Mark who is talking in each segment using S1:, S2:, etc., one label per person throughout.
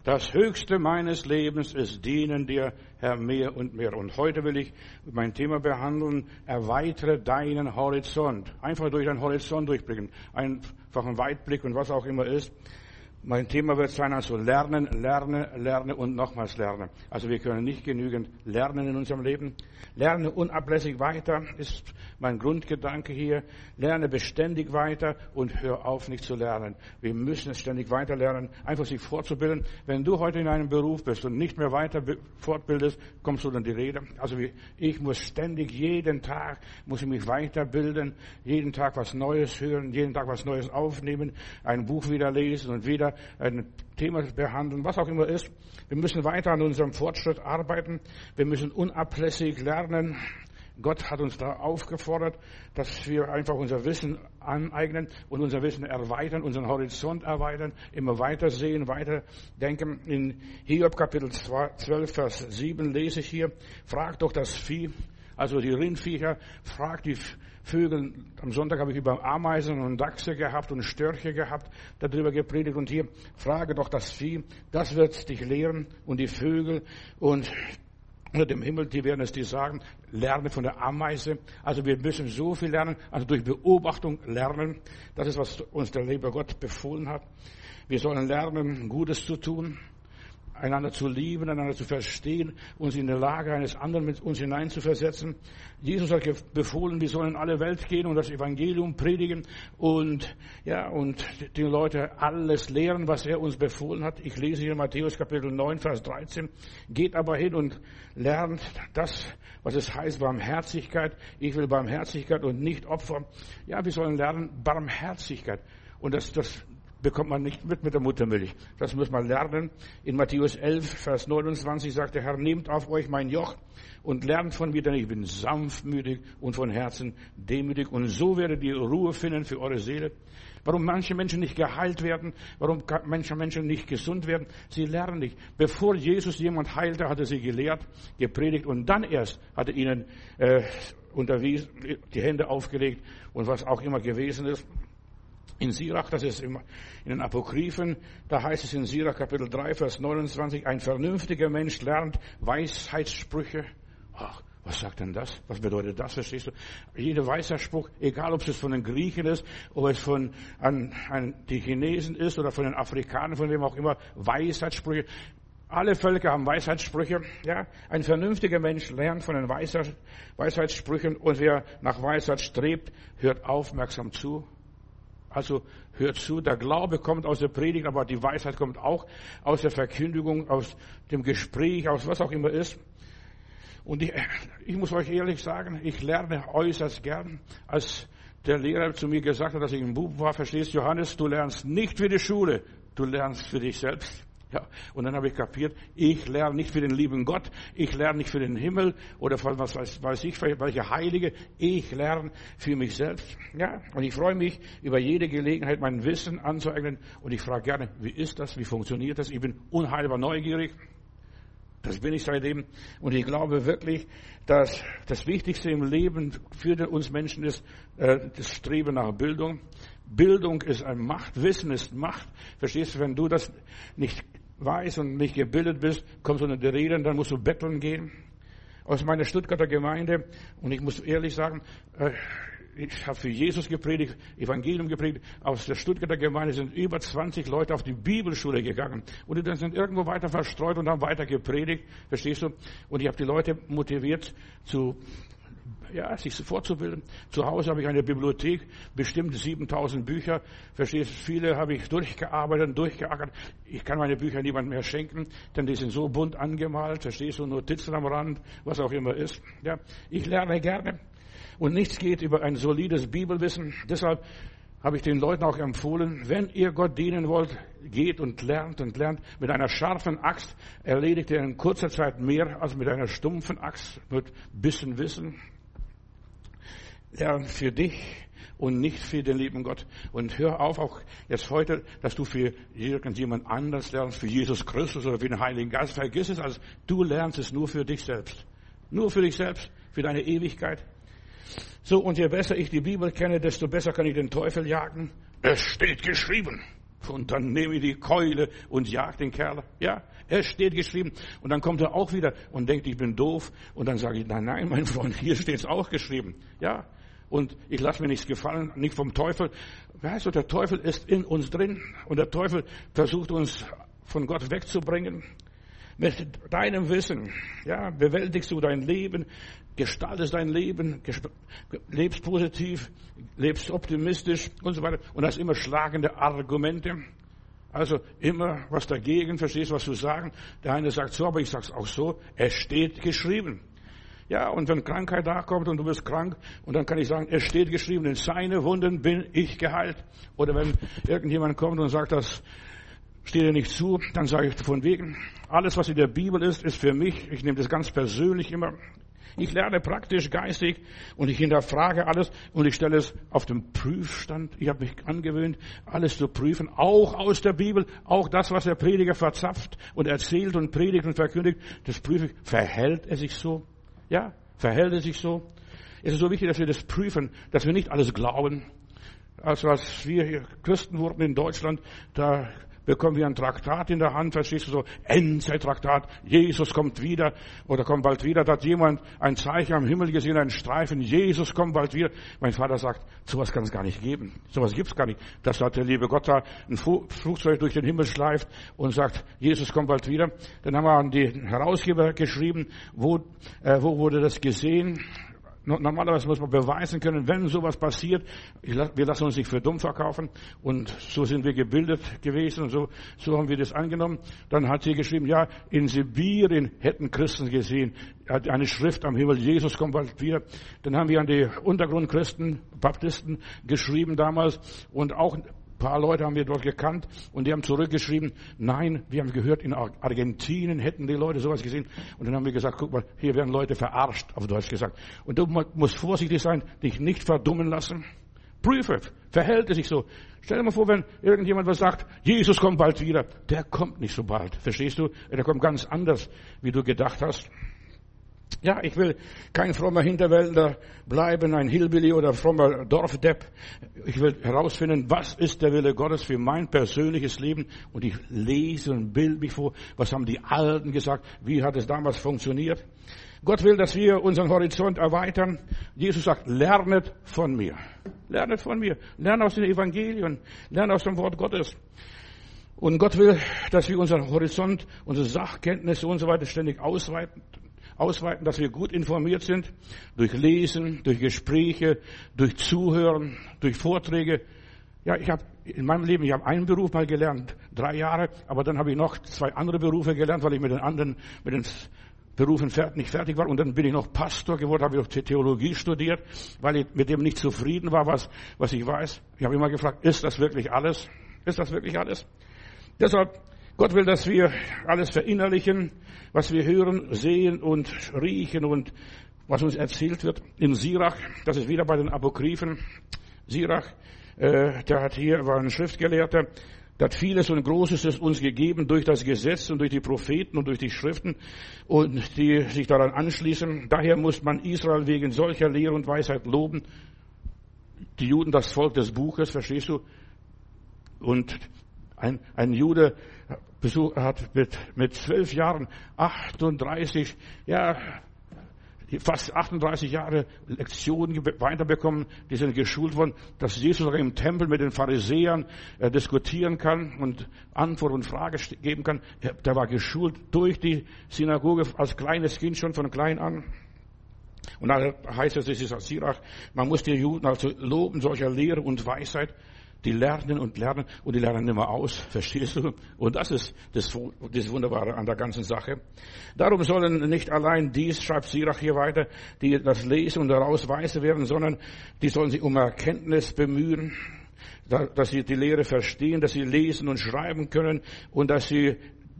S1: Das Höchste meines Lebens ist dienen dir, Herr, mehr und mehr. Und heute will ich mein Thema behandeln, erweitere deinen Horizont. Einfach durch deinen Horizont durchblicken. Einfach ein Weitblick und was auch immer ist. Mein Thema wird sein, also lernen, lerne und nochmals lernen. Also wir können nicht genügend lernen in unserem Leben. Lerne unablässig weiter ist mein Grundgedanke hier. Lerne beständig weiter und hör auf, nicht zu lernen. Wir müssen es ständig weiter lernen, einfach sich fortzubilden. Wenn du heute in einem Beruf bist und nicht mehr weiter fortbildest, kommst du dann die Rede. Also ich muss ständig, jeden Tag, muss ich mich weiterbilden, jeden Tag was Neues hören, jeden Tag was Neues aufnehmen, ein Buch wieder lesen und wieder ein Thema behandeln, was auch immer ist. Wir müssen weiter an unserem Fortschritt arbeiten. Wir müssen unablässig lernen. Gott hat uns da aufgefordert, dass wir einfach unser Wissen aneignen und unser Wissen erweitern, unseren Horizont erweitern, immer weiter sehen, weiter denken. In Hiob Kapitel 12, Vers 7 lese ich hier, fragt doch das Vieh, also die Rindviecher, fragt die Vögel. Am Sonntag habe ich über Ameisen und Dachse gehabt und Störche gehabt, darüber gepredigt. Und hier, frage doch das Vieh, das wird dich lehren und die Vögel und unter dem Himmel, die werden es dir sagen, lerne von der Ameise. Also wir müssen so viel lernen, also durch Beobachtung lernen. Das ist, was uns der liebe Gott befohlen hat. Wir sollen lernen, Gutes zu tun, einander zu lieben, einander zu verstehen, uns in die Lage eines anderen mit uns hineinzuversetzen. Jesus hat befohlen, wir sollen in alle Welt gehen und das Evangelium predigen und die Leute alles lehren, was er uns befohlen hat. Ich lese hier Matthäus Kapitel 9, Vers 13. Geht aber hin und lernt das, was es heißt, Barmherzigkeit. Ich will Barmherzigkeit und nicht Opfer. Ja, wir sollen lernen, Barmherzigkeit. Und das bekommt man nicht mit der Muttermilch. Das muss man lernen. In Matthäus 11, Vers 29 sagt der Herr, nehmt auf euch mein Joch und lernt von mir, denn ich bin sanftmütig und von Herzen demütig. Und so werdet ihr Ruhe finden für eure Seele. Warum manche Menschen nicht geheilt werden, warum manche Menschen nicht gesund werden, sie lernen nicht. Bevor Jesus jemand heilte, hat er sie gelehrt, gepredigt und dann erst hat er ihnen unterwiesen, die Hände aufgelegt und was auch immer gewesen ist. In Sirach, das ist in den Apokryphen, da heißt es in Sirach Kapitel 3, Vers 29, ein vernünftiger Mensch lernt Weisheitssprüche. Ach, was sagt denn das? Was bedeutet das, verstehst du? Jeder Weisheitsspruch, egal ob es von den Griechen ist, ob es von die Chinesen ist oder von den Afrikanern, von wem auch immer, Weisheitssprüche. Alle Völker haben Weisheitssprüche, ja. Ein vernünftiger Mensch lernt von den Weisheitssprüchen und wer nach Weisheit strebt, hört aufmerksam zu. Also hört zu, der Glaube kommt aus der Predigt, aber die Weisheit kommt auch aus der Verkündigung, aus dem Gespräch, aus was auch immer ist. Und ich muss euch ehrlich sagen, ich lerne äußerst gern. Als der Lehrer zu mir gesagt hat, dass ich ein Bub war, verstehst du, Johannes, du lernst nicht für die Schule, du lernst für dich selbst. Ja, und dann habe ich kapiert, ich lerne nicht für den lieben Gott, ich lerne nicht für den Himmel oder für was weiß ich, für welche Heilige, ich lerne für mich selbst. Ja, und ich freue mich über jede Gelegenheit, mein Wissen anzueignen und ich frage gerne, wie ist das, wie funktioniert das? Ich bin unheilbar neugierig, das bin ich seitdem und ich glaube wirklich, dass das Wichtigste im Leben für uns Menschen ist, das Streben nach Bildung. Bildung ist eine Macht, Wissen ist Macht. Verstehst du, wenn du das nicht weißt und nicht gebildet bist, kommst du in die Reden, dann musst du betteln gehen. Aus meiner Stuttgarter Gemeinde, und ich muss ehrlich sagen, ich habe für Jesus gepredigt, Evangelium gepredigt. Aus der Stuttgarter Gemeinde sind über 20 Leute auf die Bibelschule gegangen. Und die sind irgendwo weiter verstreut und haben weiter gepredigt. Verstehst du? Und ich habe die Leute motiviert sich fortzubilden. Zu Hause habe ich eine Bibliothek, bestimmt 7000 Bücher. Verstehst du? Viele habe ich durchgeackert. Ich kann meine Bücher niemandem mehr schenken, denn die sind so bunt angemalt. Verstehst du? Notizen am Rand, was auch immer ist. Ja, ich lerne gerne. Und nichts geht über ein solides Bibelwissen. Deshalb habe ich den Leuten auch empfohlen, wenn ihr Gott dienen wollt, geht und lernt. Mit einer scharfen Axt erledigt ihr in kurzer Zeit mehr als mit einer stumpfen Axt, mit bisschen Wissen. Lern für dich und nicht für den lieben Gott. Und hör auf, auch jetzt heute, dass du für irgendjemand anders lernst, für Jesus Christus oder für den Heiligen Geist. Vergiss es, also du lernst es nur für dich selbst. Nur für dich selbst, für deine Ewigkeit. So, und je besser ich die Bibel kenne, desto besser kann ich den Teufel jagen. Es steht geschrieben. Und dann nehme ich die Keule und jag den Kerl. Ja, es steht geschrieben. Und dann kommt er auch wieder und denkt, ich bin doof. Und dann sage ich, nein, mein Freund, hier steht es auch geschrieben. Ja, und ich lasse mir nichts gefallen, nicht vom Teufel. Weißt du, der Teufel ist in uns drin. Und der Teufel versucht uns von Gott wegzubringen. Mit deinem Wissen, ja, bewältigst du dein Leben, gestaltest dein Leben, lebst positiv, lebst optimistisch und so weiter. Und hast immer schlagende Argumente. Also immer was dagegen, verstehst, was du sagen. Der eine sagt so, aber ich sag's auch so. Es steht geschrieben. Ja, und wenn Krankheit da kommt und du bist krank, und dann kann ich sagen, es steht geschrieben, in seine Wunden bin ich geheilt. Oder wenn irgendjemand kommt und sagt, das steht dir nicht zu, dann sage ich von wegen, alles, was in der Bibel ist, ist für mich. Ich nehme das ganz persönlich immer. Ich lerne praktisch, geistig und ich hinterfrage alles und ich stelle es auf den Prüfstand. Ich habe mich angewöhnt, alles zu prüfen, auch aus der Bibel, auch das, was der Prediger verzapft und erzählt und predigt und verkündigt, das prüfe ich. Verhält er sich so? Ja, verhält er sich so? Es ist so wichtig, dass wir das prüfen, dass wir nicht alles glauben. Also als wir hier Christen wurden in Deutschland, da bekommen wir ein Traktat in der Hand, verstehst du, so Endzeittraktat, Jesus kommt wieder oder kommt bald wieder. Da hat jemand ein Zeichen am Himmel gesehen, einen Streifen, Jesus kommt bald wieder. Mein Vater sagt, sowas kann es gar nicht geben. Sowas gibt's gar nicht. Das hat der liebe Gott da ein Flugzeug durch den Himmel schleift und sagt, Jesus kommt bald wieder. Dann haben wir an die Herausgeber geschrieben, wo wurde das gesehen? Normalerweise muss man beweisen können, wenn sowas passiert, wir lassen uns nicht für dumm verkaufen. Und so sind wir gebildet gewesen und so haben wir das angenommen. Dann hat sie geschrieben, ja, in Sibirien hätten Christen gesehen, eine Schrift am Himmel, Jesus kommt bald wieder. Dann haben wir an die Untergrundchristen, Baptisten geschrieben damals und auch ein paar Leute haben wir dort gekannt und die haben zurückgeschrieben, nein, wir haben gehört, in Argentinien hätten die Leute sowas gesehen. Und dann haben wir gesagt, guck mal, hier werden Leute verarscht, auf Deutsch gesagt. Und du musst vorsichtig sein, dich nicht verdummen lassen. Prüfe, verhält es sich so. Stell dir mal vor, wenn irgendjemand was sagt, Jesus kommt bald wieder. Der kommt nicht so bald, verstehst du? Der kommt ganz anders, wie du gedacht hast. Ja, ich will kein frommer Hinterwäldler bleiben, ein Hillbilly oder frommer Dorfdepp. Ich will herausfinden, was ist der Wille Gottes für mein persönliches Leben. Und ich lese und bilde mich vor, was haben die Alten gesagt, wie hat es damals funktioniert. Gott will, dass wir unseren Horizont erweitern. Jesus sagt, lernet von mir. Lernet von mir. Lernt aus den Evangelien. Lernt aus dem Wort Gottes. Und Gott will, dass wir unseren Horizont, unsere Sachkenntnisse und so weiter ständig ausweiten, dass wir gut informiert sind, durch Lesen, durch Gespräche, durch Zuhören, durch Vorträge. Ja, ich habe in meinem Leben, einen Beruf mal gelernt, 3 Jahre, aber dann habe ich noch 2 andere Berufe gelernt, weil ich mit den Berufen nicht fertig war. Und dann bin ich noch Pastor geworden, habe ich noch Theologie studiert, weil ich mit dem nicht zufrieden war, was ich weiß. Ich habe immer gefragt, ist das wirklich alles? Ist das wirklich alles? Deshalb, Gott will, dass wir alles verinnerlichen, was wir hören, sehen und riechen und was uns erzählt wird. In Sirach, das ist wieder bei den Apokryphen. Sirach, war ein Schriftgelehrter, der hat vieles und Großes ist uns gegeben durch das Gesetz und durch die Propheten und durch die Schriften und die sich daran anschließen. Daher muss man Israel wegen solcher Lehre und Weisheit loben. Die Juden, das Volk des Buches, verstehst du? Und ein Jude hat mit 12 Jahren fast 38 Jahre Lektionen weiterbekommen, die sind geschult worden, dass Jesus im Tempel mit den Pharisäern diskutieren kann und Antwort und Frage geben kann. Der war geschult durch die Synagoge als kleines Kind schon von klein an. Und da heißt es, das ist aus Sirach, man muss die Juden also loben, solcher Lehre und Weisheit. Die lernen und die lernen immer aus, verstehst du? Und das ist das Wunderbare an der ganzen Sache. Darum sollen nicht allein dies, schreibt Sirach hier weiter, die das lesen und daraus weise werden, sondern die sollen sich um Erkenntnis bemühen, dass sie die Lehre verstehen, dass sie lesen und schreiben können und dass sie,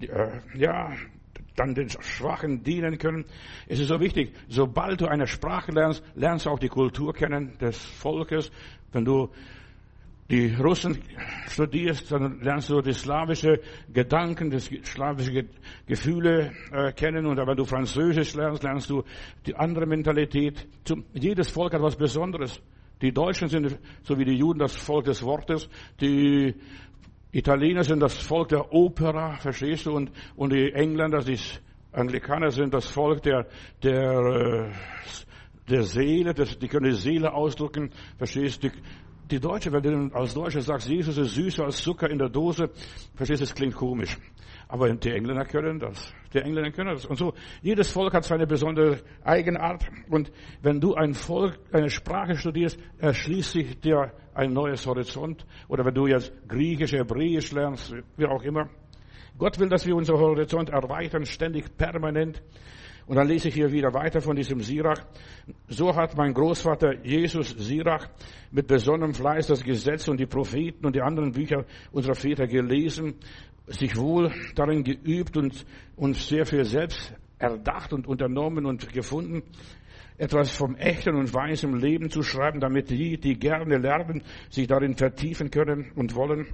S1: dann den Schwachen dienen können. Es ist so wichtig, sobald du eine Sprache lernst, lernst du auch die Kultur kennen des Volkes. Wenn du die Russen studierst, dann lernst du die slawische Gedanken, die slawische Gefühle kennen. Und wenn du Französisch lernst, lernst du die andere Mentalität. Jedes Volk hat was Besonderes. Die Deutschen sind, so wie die Juden, das Volk des Wortes. Die Italiener sind das Volk der Opera, verstehst du? Und die Engländer, die Anglikaner sind das Volk der Seele, die können die Seele ausdrücken, verstehst du? Die Deutsche, wenn du als Deutscher sagst, Jesus ist süßer als Zucker in der Dose, verstehst du, das klingt komisch. Aber die Engländer können das. Die Engländer können das. Und so, jedes Volk hat seine besondere Eigenart. Und wenn du ein Volk, eine Sprache studierst, erschließt sich dir ein neues Horizont. Oder wenn du jetzt Griechisch, Hebräisch lernst, wie auch immer. Gott will, dass wir unser Horizont erweitern, ständig, permanent. Und dann lese ich hier wieder weiter von diesem Sirach. So hat mein Großvater Jesus Sirach mit besonnenem Fleiß das Gesetz und die Propheten und die anderen Bücher unserer Väter gelesen, sich wohl darin geübt und sehr viel selbst erdacht und unternommen und gefunden, etwas vom echten und weisen Leben zu schreiben, damit die gerne lernen, sich darin vertiefen können und wollen.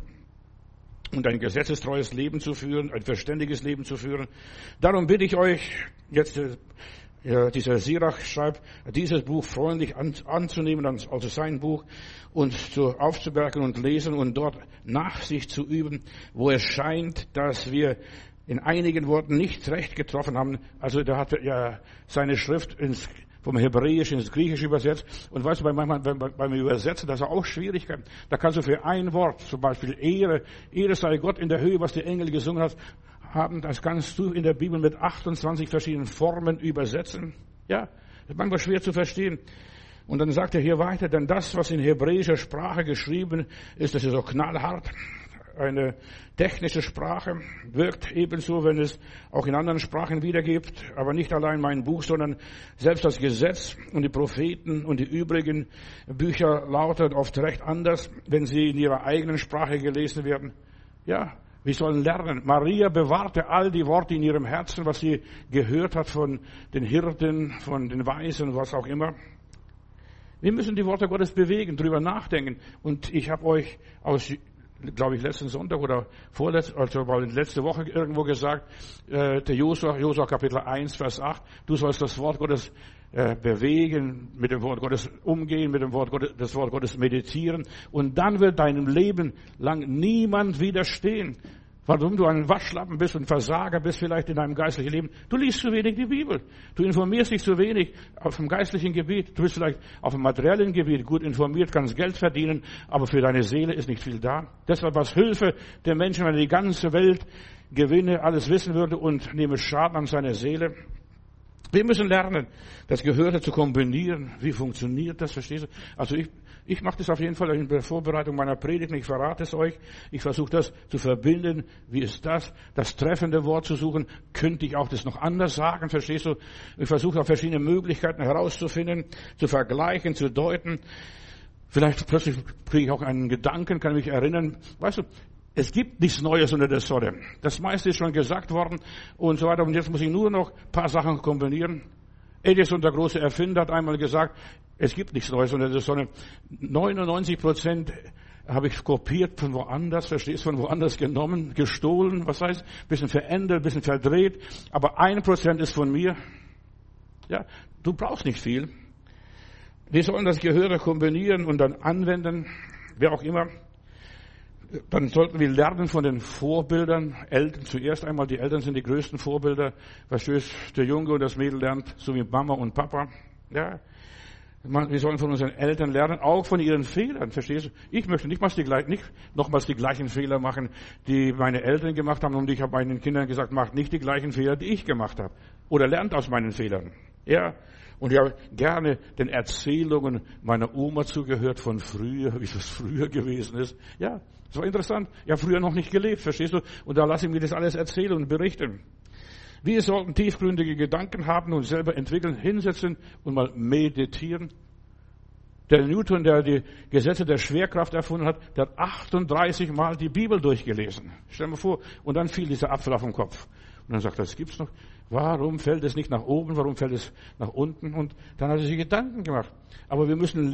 S1: Und ein gesetzestreues Leben zu führen, ein verständiges Leben zu führen. Darum bitte ich euch, jetzt dieser Sirach schreibt, dieses Buch freundlich anzunehmen, also sein Buch, und aufzubergen und lesen und dort Nachsicht zu üben, wo es scheint, dass wir in einigen Worten nicht recht getroffen haben. Also da hat er ja seine Schrift vom Hebräisch ins Griechische übersetzt. Und weißt du, manchmal beim Übersetzen, das ist auch Schwierigkeiten. Da kannst du für ein Wort, zum Beispiel Ehre sei Gott in der Höhe, was die Engel gesungen haben, das kannst du in der Bibel mit 28 verschiedenen Formen übersetzen. Ja, das ist manchmal schwer zu verstehen. Und dann sagt er hier weiter, denn das, was in hebräischer Sprache geschrieben ist, das ist so knallhart. Eine technische Sprache wirkt ebenso, wenn es auch in anderen Sprachen wiedergibt, aber nicht allein mein Buch, sondern selbst das Gesetz und die Propheten und die übrigen Bücher lauten oft recht anders, wenn sie in ihrer eigenen Sprache gelesen werden. Ja, wir sollen lernen. Maria bewahrte all die Worte in ihrem Herzen, was sie gehört hat von den Hirten, von den Weisen, was auch immer. Wir müssen die Worte Gottes bewegen, drüber nachdenken. Und ich habe euch glaube ich, letzten Sonntag oder letzte Woche irgendwo gesagt, der Josua Kapitel 1, Vers 8, du sollst das Wort Gottes bewegen, mit dem Wort Gottes umgehen, mit dem Wort Gottes, das Wort Gottes meditieren, und dann wird deinem Leben lang niemand widerstehen. Warum du ein Waschlappen bist und Versager bist vielleicht in deinem geistlichen Leben. Du liest zu wenig die Bibel. Du informierst dich zu wenig auf dem geistlichen Gebiet. Du bist vielleicht auf dem materiellen Gebiet gut informiert, kannst Geld verdienen, aber für deine Seele ist nicht viel da. Deshalb was Hilfe der Menschen, wenn er die ganze Welt gewinne, alles wissen würde und nehme Schaden an seiner Seele. Wir müssen lernen, das Gehörte zu kombinieren. Wie funktioniert das, verstehst du? Also ich mache das auf jeden Fall in der Vorbereitung meiner Predigt. Ich verrate es euch. Ich versuche das zu verbinden. Wie ist das? Das treffende Wort zu suchen. Könnte ich auch das noch anders sagen? Verstehst du? Ich versuche auch verschiedene Möglichkeiten herauszufinden, zu vergleichen, zu deuten. Vielleicht plötzlich kriege ich auch einen Gedanken, kann mich erinnern. Weißt du, es gibt nichts Neues unter der Sonne. Das meiste ist schon gesagt worden und so weiter. Und jetzt muss ich nur noch ein paar Sachen kombinieren. Edison, der große Erfinder, hat einmal gesagt, es gibt nichts Neues unter der Sonne. 99% habe ich kopiert von woanders, verstehst du, von woanders genommen, gestohlen, was heißt, bisschen verändert, bisschen verdreht, aber 1% ist von mir. Ja, du brauchst nicht viel. Wir sollen das Gehörte kombinieren und dann anwenden, wer auch immer. Dann sollten wir lernen von den Vorbildern. Eltern zuerst einmal, die Eltern sind die größten Vorbilder. Verstehst, der Junge und das Mädel lernt, so wie Mama und Papa. Ja, wir sollen von unseren Eltern lernen, auch von ihren Fehlern. Verstehst du? Ich möchte nicht nochmals die gleichen Fehler machen, die meine Eltern gemacht haben. Und ich habe meinen Kindern gesagt, macht nicht die gleichen Fehler, die ich gemacht habe. Oder lernt aus meinen Fehlern. Ja. Und ich habe gerne den Erzählungen meiner Oma zugehört von früher, wie das früher gewesen ist. Ja, das war interessant. Ich habe früher noch nicht gelebt, verstehst du? Und da lasse ich mir das alles erzählen und berichten. Wir sollten tiefgründige Gedanken haben und selber entwickeln, hinsetzen und mal meditieren. Der Newton, der die Gesetze der Schwerkraft erfunden hat, der hat 38 Mal die Bibel durchgelesen. Stell dir mal vor. Und dann fiel dieser Apfel auf den Kopf. Und dann sagt er, das gibt's noch. Warum fällt es nicht nach oben? Warum fällt es nach unten? Und dann hat er sich Gedanken gemacht. Aber wir müssen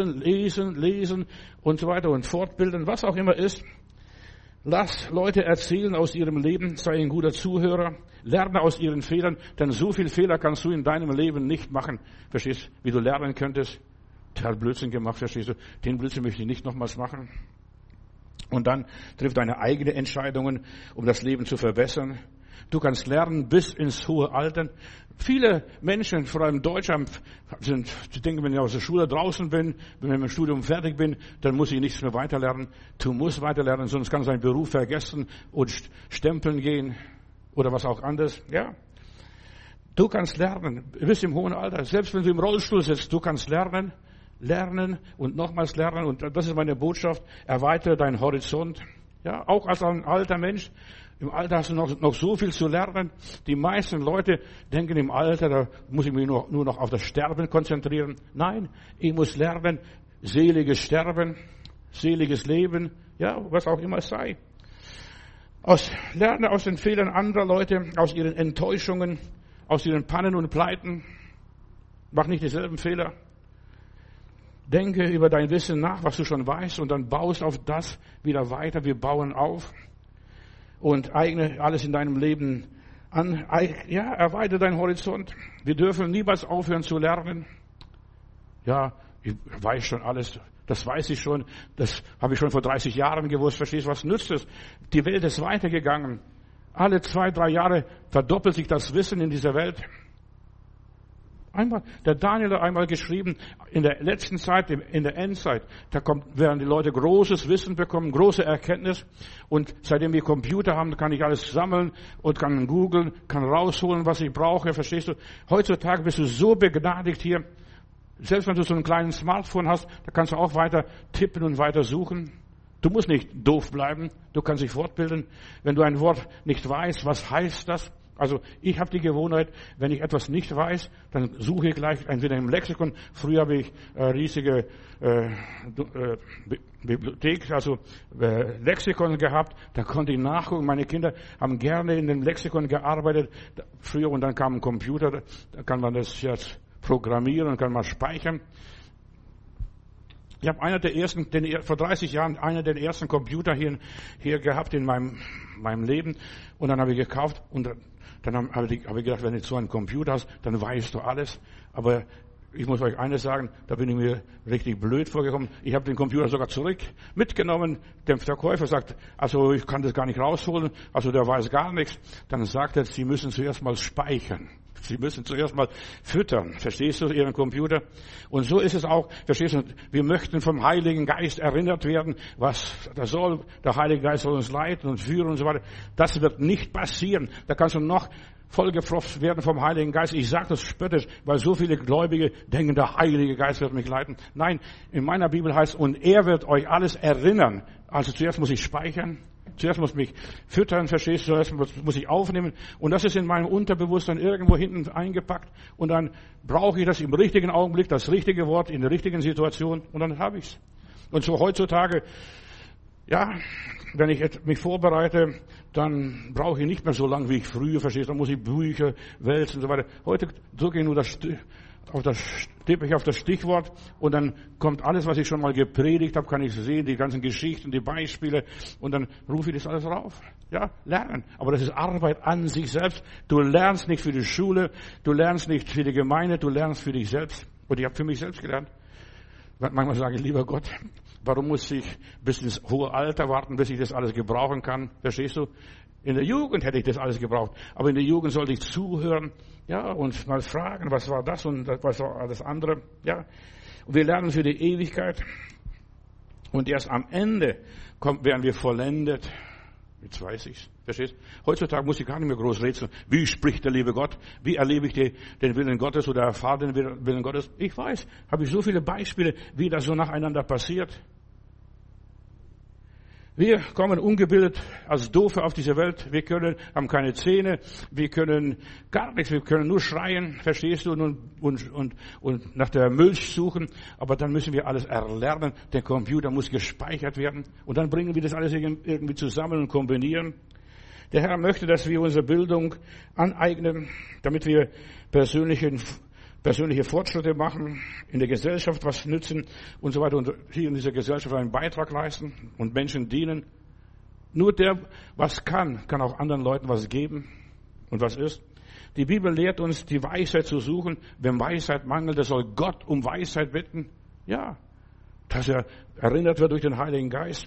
S1: lesen und so weiter und fortbilden, was auch immer ist. Lass Leute erzählen aus ihrem Leben, sei ein guter Zuhörer, lerne aus ihren Fehlern, denn so viel Fehler kannst du in deinem Leben nicht machen. Verstehst du, wie du lernen könntest? Der hat Blödsinn gemacht, verstehst du? Den Blödsinn möchte ich nicht nochmals machen. Und dann triff deine eigenen Entscheidungen, um das Leben zu verbessern. Du kannst lernen bis ins hohe Alter. Viele Menschen, vor allem Deutsche, denken, wenn ich aus der Schule draußen bin, wenn ich mit dem Studium fertig bin, dann muss ich nichts mehr weiterlernen. Du musst weiterlernen, sonst kannst du deinen Beruf vergessen und stempeln gehen oder was auch anderes. Ja, du kannst lernen bis im hohen Alter. Selbst wenn du im Rollstuhl sitzt, du kannst lernen und nochmals lernen. Und das ist meine Botschaft. Erweitere deinen Horizont. Ja, auch als ein alter Mensch. Im Alter hast du noch so viel zu lernen. Die meisten Leute denken im Alter, da muss ich mich nur noch auf das Sterben konzentrieren. Nein, ich muss lernen, seliges Sterben, seliges Leben, ja, was auch immer es sei. Lerne aus den Fehlern anderer Leute, aus ihren Enttäuschungen, aus ihren Pannen und Pleiten. Mach nicht dieselben Fehler. Denke über dein Wissen nach, was du schon weißt, und dann baust auf das wieder weiter. Wir bauen auf. Und eigne alles in deinem Leben an. Ja, erweitere deinen Horizont. Wir dürfen niemals aufhören zu lernen. Ja, ich weiß schon alles. Das weiß ich schon. Das habe ich schon vor 30 Jahren gewusst. Verstehst du, was nützt es? Die Welt ist weitergegangen. Alle 2-3 Jahre verdoppelt sich das Wissen in dieser Welt. Der Daniel hat einmal geschrieben, in der letzten Zeit, in der Endzeit, werden die Leute großes Wissen bekommen, große Erkenntnis. Und seitdem wir Computer haben, kann ich alles sammeln und kann googeln, kann rausholen, was ich brauche. Verstehst du? Heutzutage bist du so begnadigt hier. Selbst wenn du so einen kleinen Smartphone hast, da kannst du auch weiter tippen und weiter suchen. Du musst nicht doof bleiben. Du kannst dich fortbilden. Wenn du ein Wort nicht weißt, was heißt das? Also ich habe die Gewohnheit, wenn ich etwas nicht weiß, dann suche ich gleich entweder im Lexikon. Früher habe ich riesige Bibliothek, also Lexikon gehabt. Da konnte ich nachgucken. Meine Kinder haben gerne in dem Lexikon gearbeitet. Früher und dann kam ein Computer. Da kann man das jetzt programmieren und kann man speichern. Ich habe vor 30 Jahren einer der ersten Computer hier gehabt in meinem Leben. Und dann habe ich gekauft und dann habe ich gedacht, wenn du so einen Computer hast, dann weißt du alles. Aber ich muss euch eines sagen, da bin ich mir richtig blöd vorgekommen. Ich habe den Computer sogar mitgenommen. Der Verkäufer sagt, also ich kann das gar nicht rausholen, also der weiß gar nichts. Dann sagt er, Sie müssen zuerst mal speichern. Sie müssen zuerst mal füttern. Verstehst du, Ihren Computer? Und so ist es auch, verstehst du, wir möchten vom Heiligen Geist erinnert werden, was das soll. Der Heilige Geist soll uns leiten und führen und so weiter. Das wird nicht passieren. Da kannst du noch vollgepfropft werden vom Heiligen Geist. Ich sage das spöttisch, weil so viele Gläubige denken, der Heilige Geist wird mich leiten. Nein, in meiner Bibel heißt, und er wird euch alles erinnern. Also zuerst muss ich speichern. Zuerst muss ich mich füttern, verstehst du? Zuerst muss ich aufnehmen. Und das ist in meinem Unterbewusstsein irgendwo hinten eingepackt. Und dann brauche ich das im richtigen Augenblick, das richtige Wort in der richtigen Situation. Und dann habe ich's. Und so heutzutage, ja, wenn ich mich vorbereite, dann brauche ich nicht mehr so lange wie ich früher, verstehst du? Dann muss ich Bücher wälzen und so weiter. Heute drücke ich nur tippe ich auf das Stichwort und dann kommt alles, was ich schon mal gepredigt habe, kann ich sehen, die ganzen Geschichten, die Beispiele und dann rufe ich das alles rauf. Ja, lernen. Aber das ist Arbeit an sich selbst. Du lernst nicht für die Schule, du lernst nicht für die Gemeinde, du lernst für dich selbst. Und ich habe für mich selbst gelernt. Manchmal sage ich, lieber Gott, warum muss ich bis ins hohe Alter warten, bis ich das alles gebrauchen kann? Verstehst du? In der Jugend hätte ich das alles gebraucht. Aber in der Jugend sollte ich zuhören, ja, und mal fragen, was war das und was war das andere, ja. Und wir lernen für die Ewigkeit. Und erst am Ende werden wir vollendet. Jetzt weiß ich's. Verstehst? Heutzutage muss ich gar nicht mehr groß rätseln. Wie spricht der liebe Gott? Wie erlebe ich den Willen Gottes oder erfahre den Willen Gottes? Ich weiß. Habe ich so viele Beispiele, wie das so nacheinander passiert. Wir kommen ungebildet als Doofe auf diese Welt. Wir haben keine Zähne. Wir können gar nichts. Wir können nur schreien. Verstehst du? Und nach der Milch suchen. Aber dann müssen wir alles erlernen. Der Computer muss gespeichert werden. Und dann bringen wir das alles irgendwie zusammen und kombinieren. Der Herr möchte, dass wir unsere Bildung aneignen, damit wir persönliche Fortschritte machen, in der Gesellschaft was nützen und so weiter und hier in dieser Gesellschaft einen Beitrag leisten und Menschen dienen. Nur der, was kann auch anderen Leuten was geben und was ist. Die Bibel lehrt uns, die Weisheit zu suchen. Wenn Weisheit mangelt, der soll Gott um Weisheit bitten. Ja, dass er erinnert wird durch den Heiligen Geist.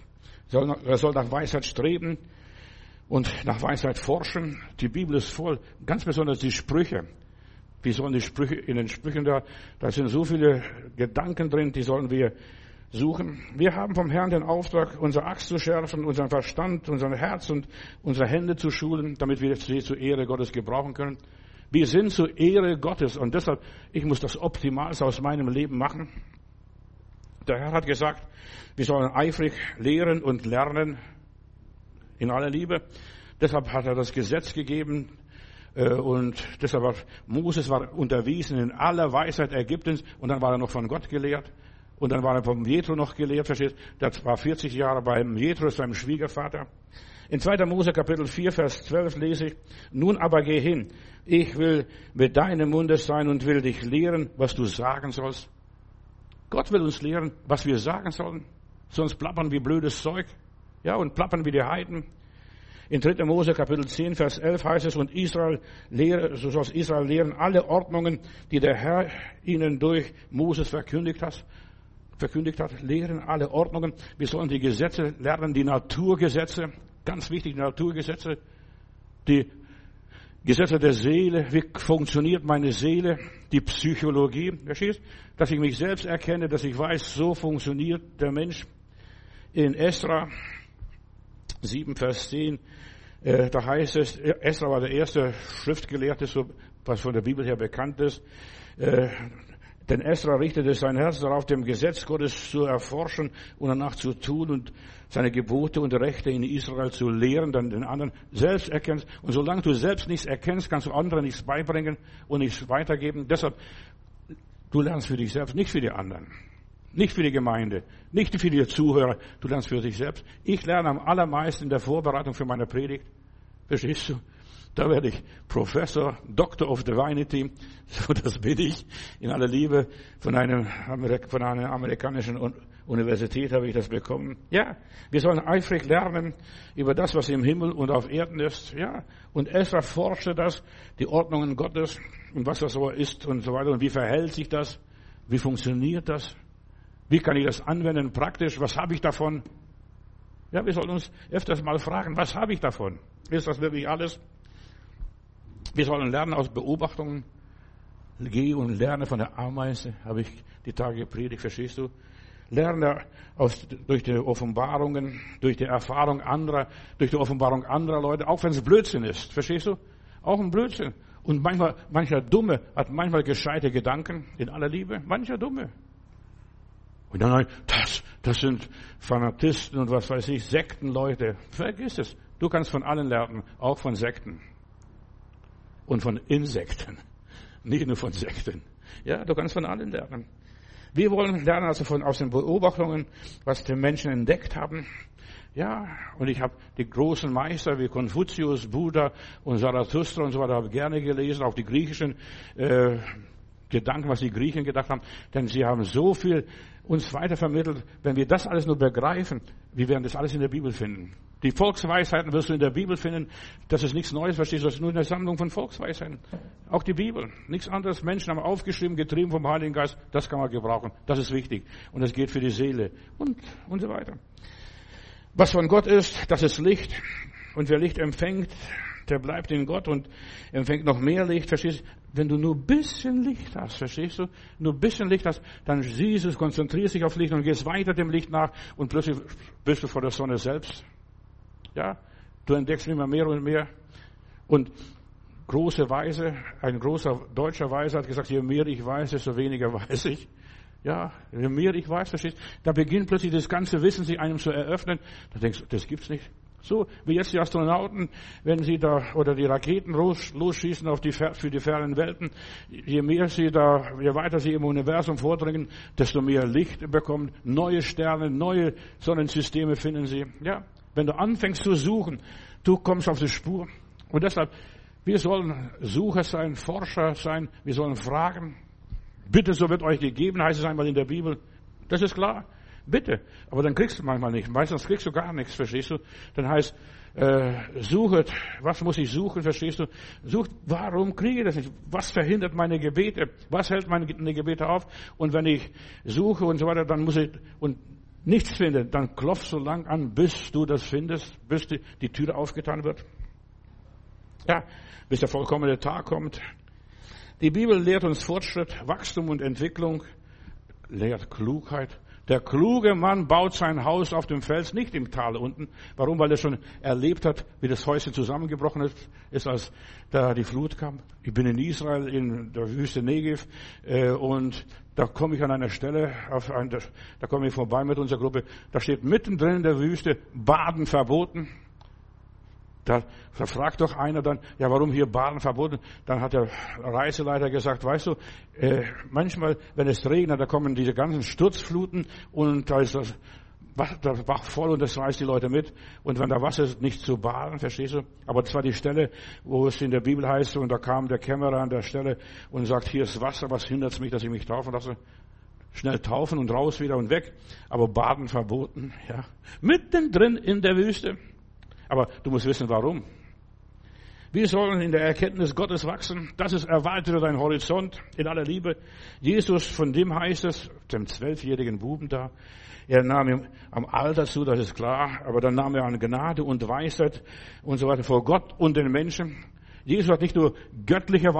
S1: Er soll nach Weisheit streben und nach Weisheit forschen. Die Bibel ist voll, ganz besonders die Sprüche. Wie sollen die Sprüche, in den Sprüchen da sind so viele Gedanken drin, die sollen wir suchen. Wir haben vom Herrn den Auftrag, unsere Axt zu schärfen, unseren Verstand, unser Herz und unsere Hände zu schulen, damit wir sie zur Ehre Gottes gebrauchen können. Wir sind zur Ehre Gottes und deshalb, ich muss das Optimalste aus meinem Leben machen. Der Herr hat gesagt, wir sollen eifrig lehren und lernen in aller Liebe. Deshalb hat er das Gesetz gegeben und deshalb war Moses unterwiesen in aller Weisheit Ägyptens und dann war er noch von Gott gelehrt und dann war er vom Jethro noch gelehrt, versteht? Das war 40 Jahre beim Jethro, seinem Schwiegervater. In 2. Mose Kapitel 4, Vers 12 lese ich, nun aber geh hin, ich will mit deinem Munde sein und will dich lehren, was du sagen sollst. Gott will uns lehren, was wir sagen sollen. Sonst plappern wie blödes Zeug. Ja, und plappern wie die Heiden. In 3. Mose Kapitel 10, Vers 11 heißt es, und so soll Israel lehren alle Ordnungen, die der Herr ihnen durch Moses verkündigt hat, lehren alle Ordnungen. Wir sollen die Gesetze lernen, die Naturgesetze, ganz wichtig, die Naturgesetze, die Gesetze der Seele, wie funktioniert meine Seele, die Psychologie, verstehst? Dass ich mich selbst erkenne, dass ich weiß, so funktioniert der Mensch. In Esra 7, Vers 10, da heißt es, Esra war der erste Schriftgelehrte, so was von der Bibel her bekannt ist. Denn Esra richtete sein Herz darauf, dem Gesetz Gottes zu erforschen und danach zu tun und seine Gebote und Rechte in Israel zu lehren, dann den anderen selbst erkennst. Und solange du selbst nichts erkennst, kannst du anderen nichts beibringen und nichts weitergeben. Deshalb, du lernst für dich selbst, nicht für die anderen. Nicht für die Gemeinde, nicht für die Zuhörer, du lernst für dich selbst. Ich lerne am allermeisten in der Vorbereitung für meine Predigt. Verstehst du? Da werde ich Professor, Doctor of Divinity, so das bin ich, in aller Liebe, von einer amerikanischen Universität habe ich das bekommen. Ja, wir sollen eifrig lernen über das, was im Himmel und auf Erden ist. Ja, und Esra forschte das, die Ordnungen Gottes und was das so ist und so weiter. Und wie verhält sich das? Wie funktioniert das? Wie kann ich das anwenden praktisch? Was habe ich davon? Ja, wir sollen uns öfters mal fragen, was habe ich davon? Ist das wirklich alles? Wir sollen lernen aus Beobachtungen. Geh und lerne von der Ameise, habe ich die Tage gepredigt, verstehst du? Lerne durch die Offenbarungen, durch die Erfahrung anderer, durch die Offenbarung anderer Leute, auch wenn es Blödsinn ist, verstehst du? Auch ein Blödsinn. Und mancher Dumme hat manchmal gescheite Gedanken, in aller Liebe, mancher Dumme. Und dann, das sind Fanatisten und was weiß ich, Sektenleute. Vergiss es. Du kannst von allen lernen, auch von Sekten. Und von Insekten. Nicht nur von Sekten. Ja, du kannst von allen lernen. Wir wollen lernen also aus den Beobachtungen, was die Menschen entdeckt haben. Ja, und ich habe die großen Meister wie Konfuzius, Buddha und Zarathustra und so weiter habe gerne gelesen, auch die griechischen Gedanken, was die Griechen gedacht haben, denn sie haben so viel uns weitervermittelt. Wenn wir das alles nur begreifen, wir werden das alles in der Bibel finden. Die Volksweisheiten wirst du in der Bibel finden. Das ist nichts Neues, verstehst du? Das ist nur eine Sammlung von Volksweisheiten. Auch die Bibel. Nichts anderes. Menschen haben aufgeschrieben, getrieben vom Heiligen Geist. Das kann man gebrauchen. Das ist wichtig. Und das geht für die Seele. Und so weiter. Was von Gott ist, das ist Licht. Und wer Licht empfängt, der bleibt in Gott und empfängt noch mehr Licht, verstehst du? Wenn du nur ein bisschen Licht hast, verstehst du? Nur ein bisschen Licht hast, dann siehst du es, konzentrierst dich auf Licht und gehst weiter dem Licht nach und plötzlich bist du vor der Sonne selbst. Ja? Du entdeckst immer mehr und mehr. Und große Weise, ein großer deutscher Weise hat gesagt, je mehr ich weiß, desto weniger weiß ich. Ja, je mehr ich weiß, verstehst du? Da beginnt plötzlich das ganze Wissen sich einem zu eröffnen. Da denkst du, das gibt's nicht. So wie jetzt die Astronauten, wenn sie da, oder die Raketen losschießen für die fernen Welten, je weiter sie im Universum vordringen, desto mehr Licht bekommen, neue Sterne, neue Sonnensysteme finden sie. Ja, wenn du anfängst zu suchen, du kommst auf die Spur. Und deshalb, wir sollen Sucher sein, Forscher sein, wir sollen fragen. Bitte, so wird euch gegeben, heißt es einmal in der Bibel. Das ist klar. Bitte. Aber dann kriegst du manchmal nicht. Meistens kriegst du gar nichts, verstehst du? Dann heißt, suchet, was muss ich suchen, verstehst du? Sucht, warum kriege ich das nicht? Was verhindert meine Gebete? Was hält meine Gebete auf? Und wenn ich suche und so weiter, dann muss ich, und nichts findet, dann klopf so lang an, bis du das findest, bis die Tür aufgetan wird. Ja, bis der vollkommene Tag kommt. Die Bibel lehrt uns Fortschritt, Wachstum und Entwicklung, lehrt Klugheit. Der kluge Mann baut sein Haus auf dem Fels, nicht im Tal unten. Warum? Weil er schon erlebt hat, wie das Häuschen zusammengebrochen ist, als da die Flut kam. Ich bin in Israel, in der Wüste Negev, und da komme ich an einer Stelle, da komme ich vorbei mit unserer Gruppe, da steht mittendrin in der Wüste, Baden verboten. Da fragt doch einer dann, ja, warum hier Baden verboten? Dann hat der Reiseleiter gesagt, weißt du, manchmal, wenn es regnet, da kommen diese ganzen Sturzfluten und da ist der Bach voll und das reißt die Leute mit. Und wenn da Wasser ist, nicht zu baden, verstehst du? Aber das war die Stelle, wo es in der Bibel heißt, und da kam der Kämmerer an der Stelle und sagt, hier ist Wasser, was hindert es mich, dass ich mich taufen lasse? Schnell taufen und raus wieder und weg. Aber Baden verboten, ja. Mittendrin in der Wüste. Aber du musst wissen, warum. Wir sollen in der Erkenntnis Gottes wachsen. Das ist erweitere dein Horizont in aller Liebe. Jesus, von dem heißt es, dem 12-jährigen Buben da, er nahm ihm am Alter zu, das ist klar, aber dann nahm er an Gnade und Weisheit und so weiter vor Gott und den Menschen. Jesus hat nicht nur göttliches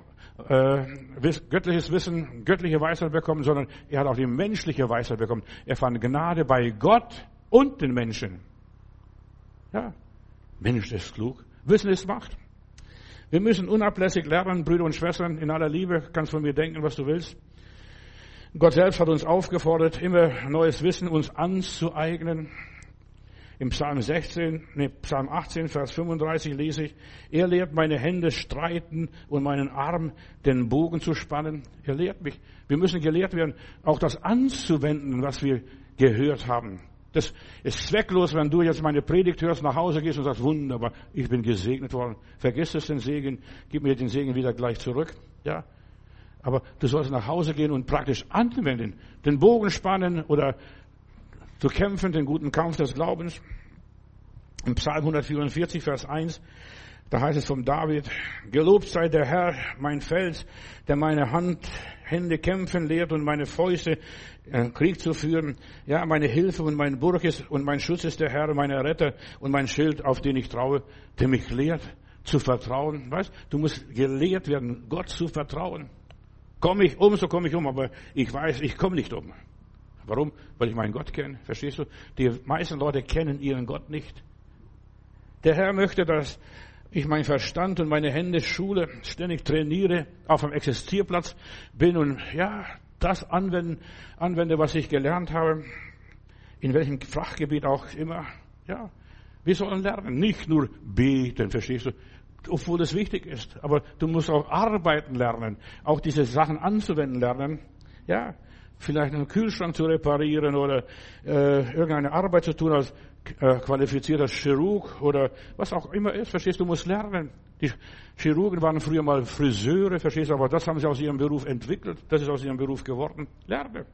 S1: Wissen, göttliche Weisheit bekommen, sondern er hat auch die menschliche Weisheit bekommen. Er fand Gnade bei Gott und den Menschen. Ja, Mensch ist klug. Wissen ist Macht. Wir müssen unablässig lernen, Brüder und Schwestern, in aller Liebe. Kannst von mir denken, was du willst. Gott selbst hat uns aufgefordert, immer neues Wissen uns anzueignen. Im Psalm 18, Vers 35 lese ich, er lehrt meine Hände streiten und meinen Arm den Bogen zu spannen. Er lehrt mich. Wir müssen gelehrt werden, auch das anzuwenden, was wir gehört haben. Das ist zwecklos, wenn du jetzt meine Predigt hörst, nach Hause gehst und sagst, wunderbar, ich bin gesegnet worden. Vergiss es, den Segen, gib mir den Segen wieder gleich zurück. Ja, aber du sollst nach Hause gehen und praktisch anwenden, den Bogen spannen oder zu kämpfen, den guten Kampf des Glaubens. Im Psalm 144, Vers 1, da heißt es von David, gelobt sei der Herr, mein Fels, der meine Hände kämpfen lehrt und meine Fäuste Krieg zu führen. Ja, meine Hilfe und mein Burg ist und mein Schutz ist der Herr, mein Retter und mein Schild, auf den ich traue, der mich lehrt zu vertrauen. Weißt, du musst gelehrt werden, Gott zu vertrauen. Komme ich um, so komme ich um, aber ich weiß, ich komme nicht um. Warum? Weil ich meinen Gott kenne. Verstehst du? Die meisten Leute kennen ihren Gott nicht. Der Herr möchte, dass ich meinen Verstand und meine Hände schule, ständig trainiere, auf dem Existierplatz bin und ja, das anwende, was ich gelernt habe, in welchem Fachgebiet auch immer. Ja, wir sollen lernen, nicht nur beten, verstehst du? Obwohl es wichtig ist, aber du musst auch arbeiten lernen, auch diese Sachen anzuwenden lernen. Ja, vielleicht einen Kühlschrank zu reparieren oder irgendeine Arbeit zu tun als qualifizierter Chirurg oder was auch immer ist, verstehst du, musst lernen. Die Chirurgen waren früher mal Friseure, verstehst du, aber das haben sie aus ihrem Beruf entwickelt, das ist aus ihrem Beruf geworden. Lerne.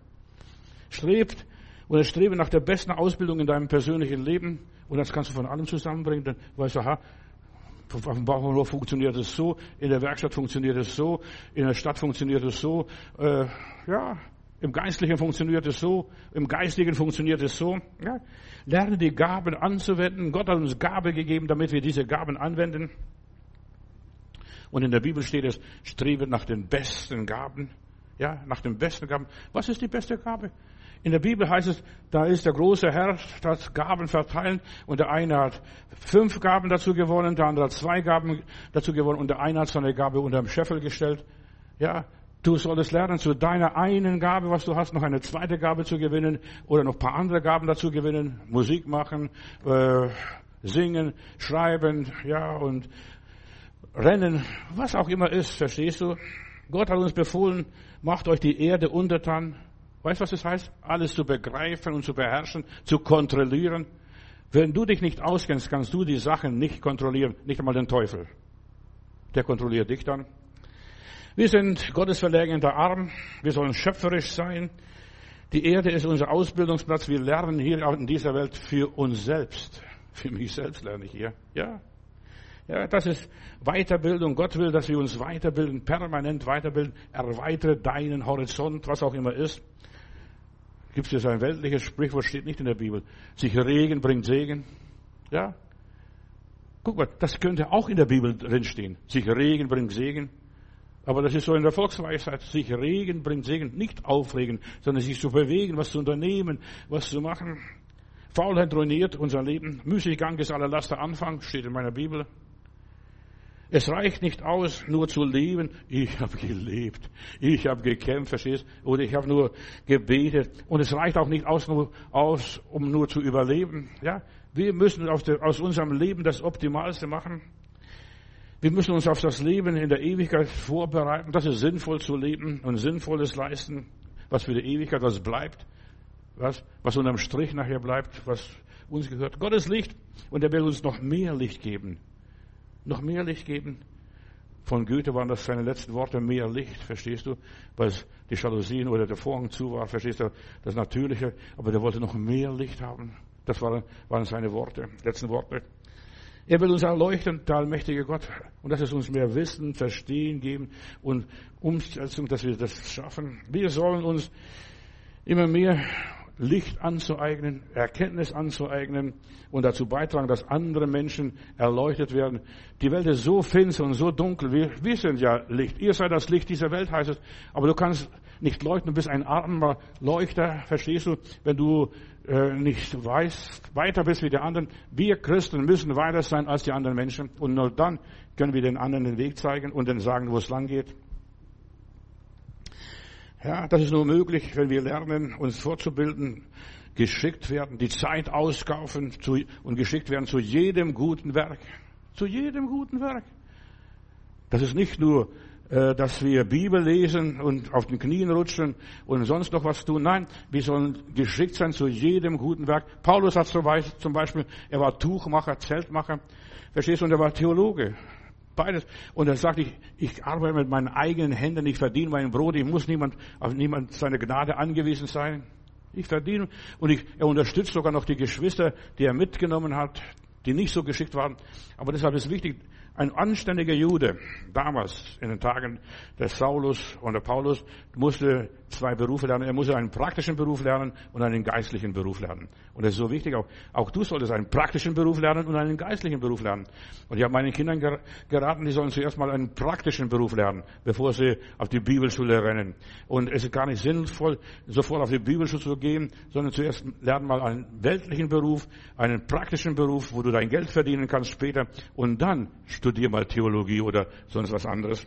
S1: Strebe nach der besten Ausbildung in deinem persönlichen Leben und das kannst du von allem zusammenbringen, dann weißt du, aha, auf dem Bauernhof funktioniert es so, in der Werkstatt funktioniert es so, in der Stadt funktioniert es so, ja, im Geistlichen funktioniert es so, im Geistigen funktioniert es so. Ja. Lerne die Gaben anzuwenden. Gott hat uns Gabe gegeben, damit wir diese Gaben anwenden. Und in der Bibel steht es, strebe nach den besten Gaben. Ja, nach den besten Gaben. Was ist die beste Gabe? In der Bibel heißt es, da ist der große Herr, das Gaben verteilen und der eine hat 5 Gaben dazu gewonnen, der andere hat 2 Gaben dazu gewonnen und der eine hat seine Gabe unter dem Scheffel gestellt. Ja, du solltest lernen, zu deiner einen Gabe, was du hast, noch eine zweite Gabe zu gewinnen oder noch ein paar andere Gaben dazu gewinnen. Musik machen, singen, schreiben, ja, und rennen, was auch immer ist, verstehst du? Gott hat uns befohlen, macht euch die Erde untertan. Weißt du, was das heißt? Alles zu begreifen und zu beherrschen, zu kontrollieren. Wenn du dich nicht auskennst, kannst du die Sachen nicht kontrollieren, nicht einmal den Teufel. Der kontrolliert dich dann. Wir sind Gottes verlängerter Arm. Wir sollen schöpferisch sein. Die Erde ist unser Ausbildungsplatz. Wir lernen hier in dieser Welt für uns selbst. Für mich selbst lerne ich hier. Ja. Ja, das ist Weiterbildung. Gott will, dass wir uns weiterbilden, permanent weiterbilden. Erweitere deinen Horizont, was auch immer ist. Gibt es ein weltliches Sprichwort, steht nicht in der Bibel. Sich Regen bringt Segen. Ja? Guck mal, das könnte auch in der Bibel drinstehen. Sich Regen bringt Segen. Aber das ist so in der Volksweisheit. Sich Regen bringt Segen. Nicht aufregen, sondern sich zu bewegen, was zu unternehmen, was zu machen. Faulheit ruiniert unser Leben. Müßiggang ist aller Laster Anfang, steht in meiner Bibel. Es reicht nicht aus, nur zu leben. Ich habe gelebt. Ich habe gekämpft, verstehst? Oder ich habe nur gebetet. Und es reicht auch nicht aus, um nur zu überleben. Ja? Wir müssen aus unserem Leben das Optimalste machen. Wir müssen uns auf das Leben in der Ewigkeit vorbereiten. Das ist sinnvoll zu leben und Sinnvolles leisten, was für die Ewigkeit, was bleibt, was unterm Strich nachher bleibt, was uns gehört. Gottes Licht, und er will uns noch mehr Licht geben. Noch mehr Licht geben. Von Goethe waren das seine letzten Worte, mehr Licht, verstehst du? Weil die Jalousien oder der Vorhang zu war, verstehst du? Das Natürliche, aber der wollte noch mehr Licht haben. Das waren seine Worte, letzten Worte. Er will uns erleuchten, der allmächtige Gott. Und dass es uns mehr Wissen, Verstehen geben und Umsetzung, dass wir das schaffen. Wir sollen uns immer mehr Licht anzueignen, Erkenntnis anzueignen und dazu beitragen, dass andere Menschen erleuchtet werden. Die Welt ist so finster und so dunkel. Wir sind ja Licht. Ihr seid das Licht dieser Welt, heißt es. Aber du kannst nicht leuchten, du bist ein armer Leuchter, verstehst du, wenn du nicht weiter bist wie die anderen. Wir Christen müssen weiter sein als die anderen Menschen. Und nur dann können wir den anderen den Weg zeigen und dann sagen, wo es lang geht. Ja, das ist nur möglich, wenn wir lernen, uns vorzubilden, geschickt werden, die Zeit auskaufen und geschickt werden zu jedem guten Werk. Zu jedem guten Werk. Das ist nicht nur, dass wir Bibel lesen und auf den Knien rutschen und sonst noch was tun. Nein, wir sollen geschickt sein zu jedem guten Werk. Paulus hat zum Beispiel, er war Tuchmacher, Zeltmacher, verstehst du, und er war Theologe. Beides. Und er sagt, ich arbeite mit meinen eigenen Händen, ich verdiene mein Brot, ich muss auf niemand seine Gnade angewiesen sein. Ich verdiene. Und er unterstützt sogar noch die Geschwister, die er mitgenommen hat, die nicht so geschickt waren. Aber deshalb ist wichtig, ein anständiger Jude, damals in den Tagen des Saulus und der Paulus, musste 2 Berufe lernen. Er musste einen praktischen Beruf lernen und einen geistlichen Beruf lernen. Und das ist so wichtig, auch du solltest einen praktischen Beruf lernen und einen geistlichen Beruf lernen. Und ich habe meinen Kindern geraten, die sollen zuerst mal einen praktischen Beruf lernen, bevor sie auf die Bibelschule rennen. Und es ist gar nicht sinnvoll, sofort auf die Bibelschule zu gehen, sondern zuerst lernen mal einen weltlichen Beruf, einen praktischen Beruf, wo du dein Geld verdienen kannst später, und dann studier mal Theologie oder sonst was anderes.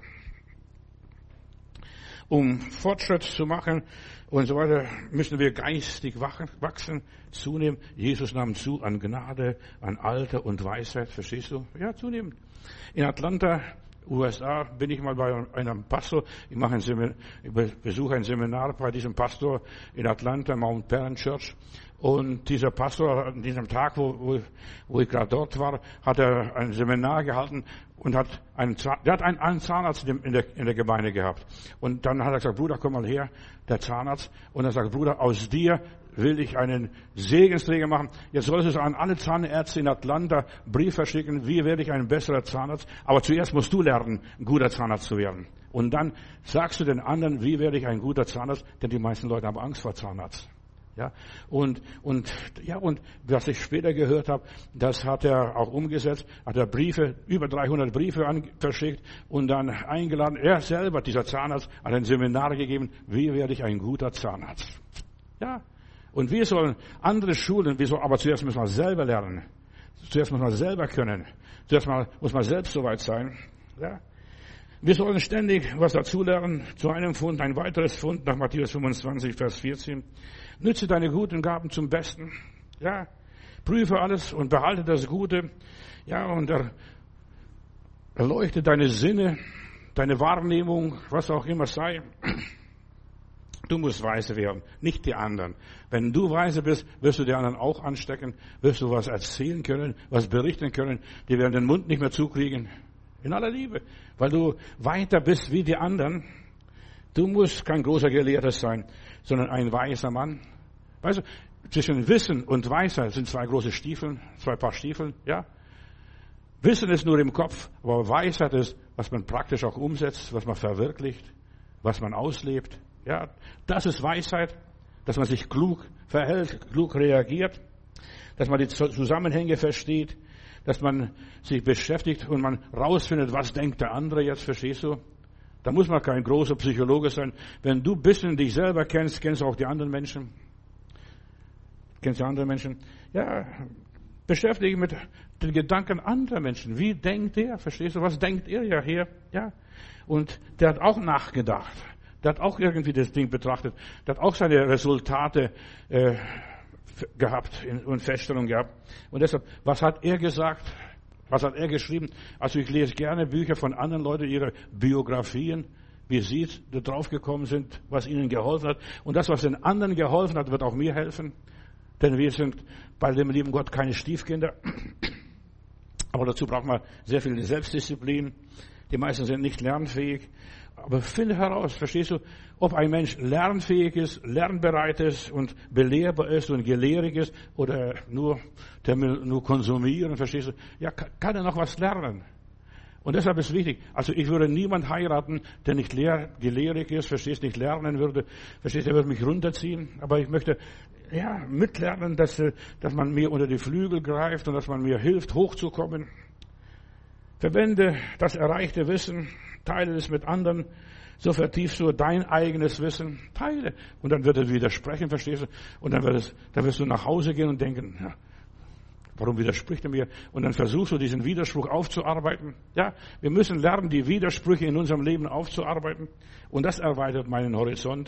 S1: Um Fortschritt zu machen und so weiter, müssen wir geistig wachsen, zunehmen. Jesus nahm zu an Gnade, an Alter und Weisheit, verstehst du? Ja, zunehmen. In Atlanta, USA, bin ich mal bei einem Pastor. Ich besuche ein Seminar bei diesem Pastor in Atlanta, Mount Perrin Church. Und dieser Pastor, an diesem Tag, wo ich gerade dort war, hat er ein Seminar gehalten und hat einen Zahnarzt in der Gemeinde gehabt. Und dann hat er gesagt, Bruder, komm mal her, der Zahnarzt. Und er sagt, Bruder, aus dir will ich einen Segensträger machen. Jetzt sollst du an alle Zahnärzte in Atlanta Brief verschicken, wie werde ich ein besserer Zahnarzt. Aber zuerst musst du lernen, ein guter Zahnarzt zu werden. Und dann sagst du den anderen, wie werde ich ein guter Zahnarzt, denn die meisten Leute haben Angst vor Zahnarzt. Ja, und was ich später gehört habe, das hat er auch umgesetzt, hat er über 300 Briefe verschickt und dann eingeladen. Er selber, dieser Zahnarzt, hat ein Seminar gegeben, wie werde ich ein guter Zahnarzt. Ja, und wir sollen andere schulen, aber zuerst müssen wir selber lernen. Zuerst muss man selber können. Zuerst muss man selbst soweit sein. Ja. Wir sollen ständig was dazulernen, zu einem Pfund, ein weiteres Pfund, nach Matthäus 25, Vers 14. Nütze deine guten Gaben zum Besten. Ja, prüfe alles und behalte das Gute. Ja, und erleuchte deine Sinne, deine Wahrnehmung, was auch immer sei. Du musst weise werden, nicht die anderen. Wenn du weise bist, wirst du die anderen auch anstecken, wirst du was erzählen können, was berichten können. Die werden den Mund nicht mehr zukriegen. In aller Liebe, weil du weiter bist wie die anderen. Du musst kein großer Gelehrter sein, sondern ein weiser Mann. Weißt du, zwischen Wissen und Weisheit sind 2 große Stiefel, 2 Paar Stiefel, ja. Wissen ist nur im Kopf, aber Weisheit ist, was man praktisch auch umsetzt, was man verwirklicht, was man auslebt. Ja, das ist Weisheit. dass man sich klug verhält, klug reagiert, dass man die Zusammenhänge versteht, dass man sich beschäftigt und man rausfindet, was denkt der andere jetzt, verstehst du? Da muss man kein großer Psychologe sein. Wenn du ein bisschen dich selber kennst, kennst du auch die anderen Menschen. Kennst du andere Menschen? Ja, beschäftige dich mit den Gedanken anderer Menschen. Wie denkt der? Verstehst du? Was denkt er ja hier? Ja. Und der hat auch nachgedacht. Der hat auch irgendwie das Ding betrachtet. Der hat auch seine Resultate gehabt und Feststellungen gehabt. Und deshalb, was hat er gesagt? Was hat er geschrieben? Also ich lese gerne Bücher von anderen Leuten, ihre Biografien, wie sie da drauf gekommen sind, was ihnen geholfen hat. Und das, was den anderen geholfen hat, wird auch mir helfen. Denn wir sind bei dem lieben Gott keine Stiefkinder. Aber dazu braucht man sehr viel Selbstdisziplin. Die meisten sind nicht lernfähig. Aber finde heraus, verstehst du, ob ein Mensch lernfähig ist, lernbereit ist und belehrbar ist und gelehrig ist oder nur konsumieren, verstehst du? Ja, kann er noch was lernen. Und deshalb ist wichtig, also ich würde niemand heiraten, der nicht gelehrig ist, verstehst du, nicht lernen würde, verstehst du, er würde mich runterziehen. Aber ich möchte, ja, mitlernen, dass man mir unter die Flügel greift und dass man mir hilft, hochzukommen. Verwende das erreichte Wissen, teile es mit anderen, so vertiefst du dein eigenes Wissen, teile. Und dann wird es widersprechen, verstehst du? Und dann wirst du nach Hause gehen und denken, ja, warum widerspricht er mir? Und dann versuchst du diesen Widerspruch aufzuarbeiten. Ja, wir müssen lernen, die Widersprüche in unserem Leben aufzuarbeiten. Und das erweitert meinen Horizont.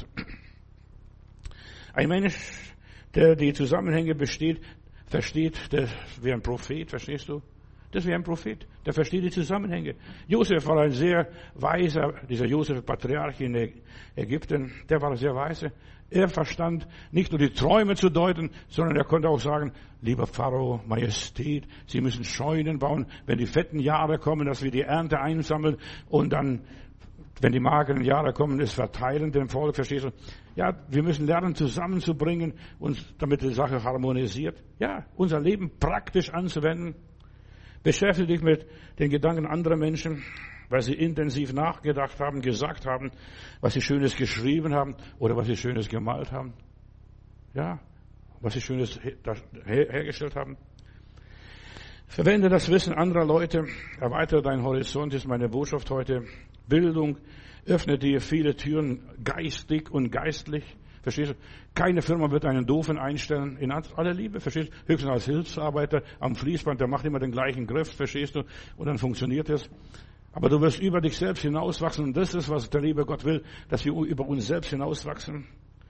S1: Ein Mensch, der die Zusammenhänge versteht, der wie ein Prophet, verstehst du? Das ist wie ein Prophet, der versteht die Zusammenhänge. Josef war ein sehr weiser, dieser Josef, Patriarch in Ägypten, der war sehr weise. Er verstand nicht nur die Träume zu deuten, sondern er konnte auch sagen, lieber Pharao, Majestät, Sie müssen Scheunen bauen, wenn die fetten Jahre kommen, dass wir die Ernte einsammeln und dann, wenn die mageren Jahre kommen, es verteilen dem Volk, verstehst du? Ja, wir müssen lernen, zusammenzubringen, damit die Sache harmonisiert. Ja, unser Leben praktisch anzuwenden. Beschäftige dich mit den Gedanken anderer Menschen, weil sie intensiv nachgedacht haben, gesagt haben, was sie Schönes geschrieben haben oder was sie Schönes gemalt haben. Ja, was sie Schönes hergestellt haben. Verwende das Wissen anderer Leute, erweitere deinen Horizont, ist meine Botschaft heute. Bildung öffnet dir viele Türen, geistig und geistlich. Verstehst du? Keine Firma wird einen Doofen einstellen, in aller Liebe, verstehst du? Höchstens als Hilfsarbeiter am Fließband, der macht immer den gleichen Griff, verstehst du? Und dann funktioniert es. Aber du wirst über dich selbst hinauswachsen und das ist, was der liebe Gott will, dass wir über uns selbst hinauswachsen.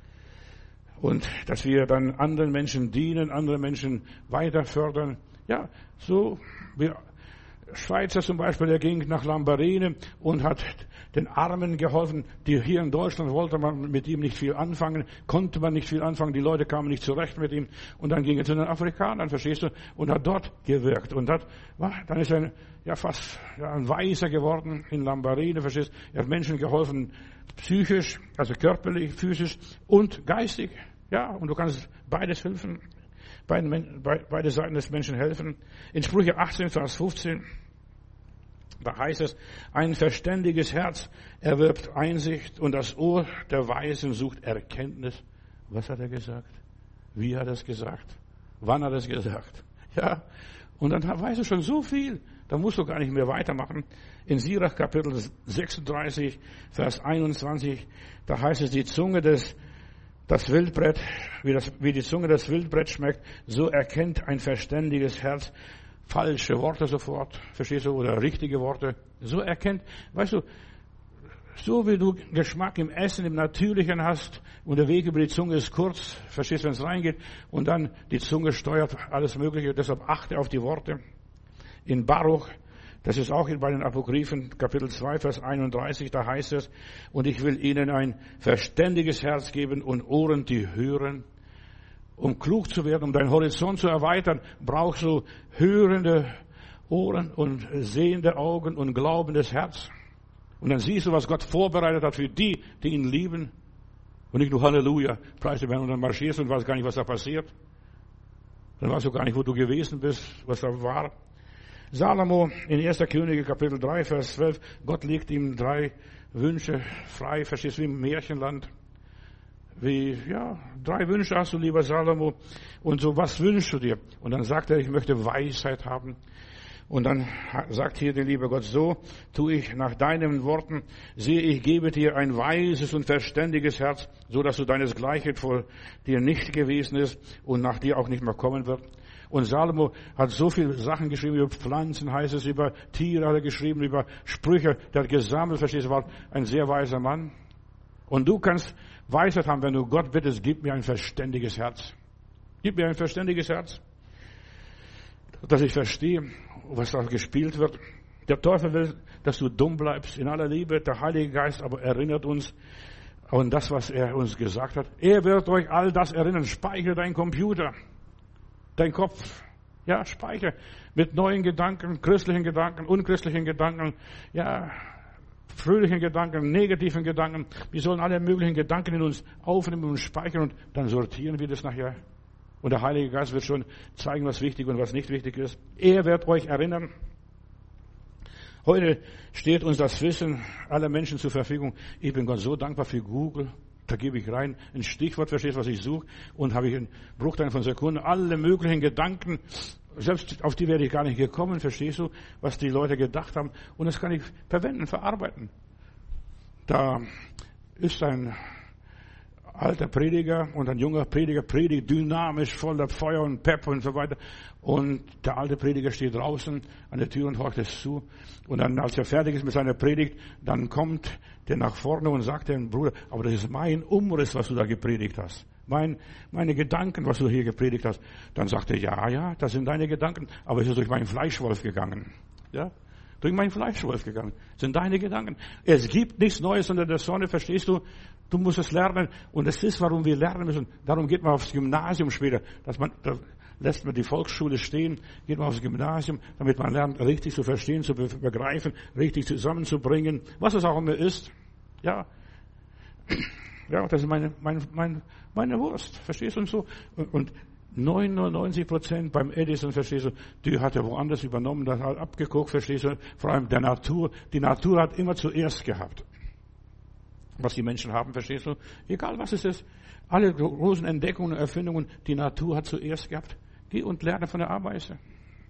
S1: Und dass wir dann anderen Menschen dienen, andere Menschen weiter fördern. Ja, so wie Schweizer zum Beispiel, der ging nach Lambarene und hat den Armen geholfen, die hier in Deutschland wollte man mit ihm nicht viel anfangen, konnte man nicht viel anfangen, die Leute kamen nicht zurecht mit ihm und dann ging er zu den Afrikanern, verstehst du, und hat dort gewirkt und dann ist er fast ein Weiser geworden in Lambarene, verstehst du, er hat Menschen geholfen, psychisch, also körperlich, physisch und geistig, ja, und du kannst beides helfen. Beide Seiten des Menschen helfen. In Sprüche 18, Vers 15, da heißt es, ein verständiges Herz erwirbt Einsicht und das Ohr der Weisen sucht Erkenntnis. Was hat er gesagt? Wie hat er es gesagt? Wann hat er es gesagt? Ja, und dann weißt du schon so viel, da musst du gar nicht mehr weitermachen. In Sirach Kapitel 36, Vers 21, da heißt es, die Zunge das Wildbret, wie die Zunge das Wildbret schmeckt, so erkennt ein verständiges Herz falsche Worte sofort, verstehst du, oder richtige Worte. So erkennt, weißt du, so wie du Geschmack im Essen, im Natürlichen hast und der Weg über die Zunge ist kurz, verstehst du, wenn es reingeht, und dann die Zunge steuert alles Mögliche, deshalb achte auf die Worte. In Baruch, das ist auch bei den Apokryphen, Kapitel 2, Vers 31, da heißt es, und ich will ihnen ein verständiges Herz geben und Ohren, die hören. Um klug zu werden, um deinen Horizont zu erweitern, brauchst du hörende Ohren und sehende Augen und glaubendes Herz. Und dann siehst du, was Gott vorbereitet hat für die ihn lieben. Und nicht nur Halleluja, preis den Herrn, und dann marschierst du und weißt gar nicht, was da passiert. Dann weißt du gar nicht, wo du gewesen bist, was da war. Salomo in 1. Könige Kapitel 3, Vers 12, Gott legt ihm 3 Wünsche frei, verstehst du, wie im Märchenland. ja, 3 Wünsche hast du, lieber Salomo. Und so, was wünschst du dir? Und dann sagt er, ich möchte Weisheit haben. Und dann sagt hier der liebe Gott, so tue ich nach deinen Worten, siehe, ich gebe dir ein weises und verständiges Herz, so dass du deinesgleichen vor dir nicht gewesen ist und nach dir auch nicht mehr kommen wird. Und Salomo hat so viele Sachen geschrieben, über Pflanzen heißt es, über Tiere hat er geschrieben, über Sprüche, der hat gesammelt, verstehst du, war ein sehr weiser Mann. Und du kannst Weisheit haben, wenn du Gott bittest, gib mir ein verständiges Herz. Gib mir ein verständiges Herz, dass ich verstehe, was da gespielt wird. Der Teufel will, dass du dumm bleibst, in aller Liebe. Der Heilige Geist aber erinnert uns an das, was er uns gesagt hat. Er wird euch all das erinnern. Speichere deinen Computer, dein Kopf. Ja, speichere mit neuen Gedanken, christlichen Gedanken, unchristlichen Gedanken, ja, fröhlichen Gedanken, negativen Gedanken. Wir sollen alle möglichen Gedanken in uns aufnehmen und speichern und dann sortieren wir das nachher. Und der Heilige Geist wird schon zeigen, was wichtig und was nicht wichtig ist. Er wird euch erinnern. Heute steht uns das Wissen aller Menschen zur Verfügung. Ich bin Gott so dankbar für Google. Da gebe ich rein ein Stichwort, verstehst du, was ich suche, und habe ich in Bruchteilen von Sekunden alle möglichen Gedanken, selbst auf die wäre ich gar nicht gekommen, verstehst du, was die Leute gedacht haben. Und das kann ich verwenden, verarbeiten. Da ist ein alter Prediger und ein junger Prediger predigt dynamisch, voller Feuer und Pep und so weiter. Und der alte Prediger steht draußen an der Tür und horcht es zu. Und dann, als er fertig ist mit seiner Predigt, dann kommt der nach vorne und sagt dem Bruder, aber das ist mein Umriss, was du da gepredigt hast. Meine Gedanken, was du hier gepredigt hast. Dann sagt er, ja, das sind deine Gedanken, aber es ist durch meinen Fleischwolf gegangen. Ja? Durch meinen Fleischwolf gegangen. Das sind deine Gedanken. Es gibt nichts Neues unter der Sonne, verstehst du? Du musst es lernen. Und das ist, warum wir lernen müssen. Darum geht man aufs Gymnasium später. Da lässt man die Volksschule stehen, geht man aufs Gymnasium, damit man lernt, richtig zu verstehen, zu begreifen, richtig zusammenzubringen, was es auch immer ist. Ja. Ja, das ist meine Wurst. Verstehst du? Und so. Und 99% beim Edison, verstehst du, die hat er woanders übernommen, das hat abgeguckt, verstehst du, vor allem der Natur. Die Natur hat immer zuerst gehabt, was die Menschen haben, verstehst du, egal was es ist, alle großen Entdeckungen, Erfindungen, die Natur hat zuerst gehabt. Geh und lerne von der Ameise.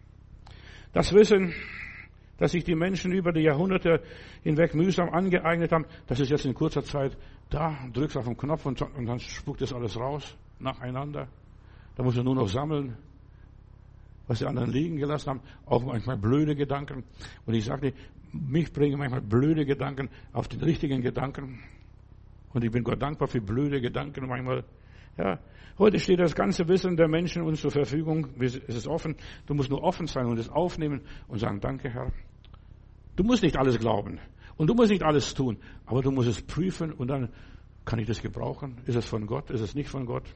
S1: Das Wissen, dass sich die Menschen über die Jahrhunderte hinweg mühsam angeeignet haben, das ist jetzt in kurzer Zeit da, drückst auf den Knopf und dann spuckt das alles raus, nacheinander. Da musst du nur noch sammeln, was die anderen liegen gelassen haben. Auch manchmal blöde Gedanken. Und ich sagte, mich bringen manchmal blöde Gedanken auf den richtigen Gedanken. Und ich bin Gott dankbar für blöde Gedanken manchmal. Ja, heute steht das ganze Wissen der Menschen uns zur Verfügung. Es ist offen. Du musst nur offen sein und es aufnehmen und sagen, danke Herr. Du musst nicht alles glauben. Und du musst nicht alles tun. Aber du musst es prüfen und dann kann ich das gebrauchen. Ist es von Gott? Ist es nicht von Gott?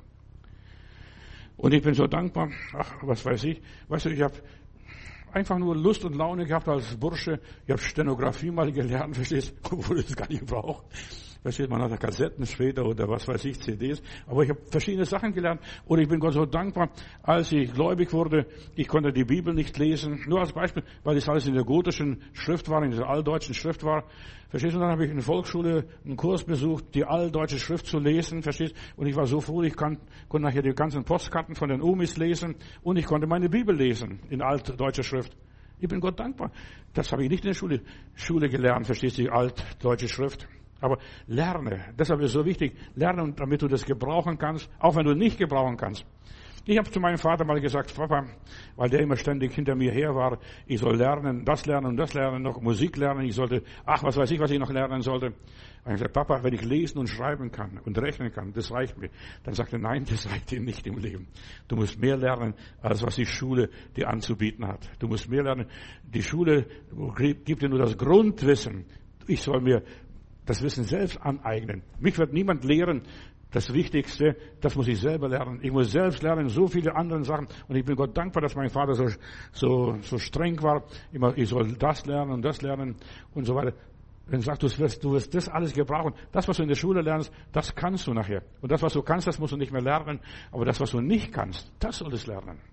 S1: Und ich bin so dankbar, was weiß ich. Weißt du, ich habe einfach nur Lust und Laune gehabt als Bursche. Ich habe Stenografie mal gelernt, verstehst du, obwohl ich es gar nicht brauche. Versteht man, hat Kassetten später oder was weiß ich, CDs. Aber ich habe verschiedene Sachen gelernt. Und ich bin Gott so dankbar, als ich gläubig wurde. Ich konnte die Bibel nicht lesen. Nur als Beispiel, weil das alles in der gotischen Schrift war, in der alldeutschen Schrift war. Verstehst du, dann habe ich in der Volksschule einen Kurs besucht, die alldeutsche Schrift zu lesen. Verstehst du? Und ich war so froh, ich konnte nachher die ganzen Postkarten von den Omis lesen. Und ich konnte meine Bibel lesen in altdeutscher Schrift. Ich bin Gott dankbar. Das habe ich nicht in der Schule gelernt, verstehst du, die altdeutsche Schrift. Aber lerne, deshalb ist es so wichtig, lerne, damit du das gebrauchen kannst, auch wenn du nicht gebrauchen kannst. Ich habe zu meinem Vater mal gesagt, Papa, weil der immer ständig hinter mir her war, ich soll lernen und das lernen, noch Musik lernen, ich sollte, was weiß ich, was ich noch lernen sollte. Und ich habe gesagt, Papa, wenn ich lesen und schreiben kann und rechnen kann, das reicht mir. Dann sagte er, nein, das reicht dir nicht im Leben. Du musst mehr lernen, als was die Schule dir anzubieten hat. Du musst mehr lernen. Die Schule gibt dir nur das Grundwissen. Ich soll mir das Wissen selbst aneignen. Mich wird niemand lehren. Das Wichtigste, das muss ich selber lernen. Ich muss selbst lernen, so viele andere Sachen. Und ich bin Gott dankbar, dass mein Vater so streng war. Immer, ich soll das lernen und so weiter. Wenn du sagst, du wirst das alles gebrauchen. Das, was du in der Schule lernst, das kannst du nachher. Und das, was du kannst, das musst du nicht mehr lernen. Aber das, was du nicht kannst, das solltest du lernen.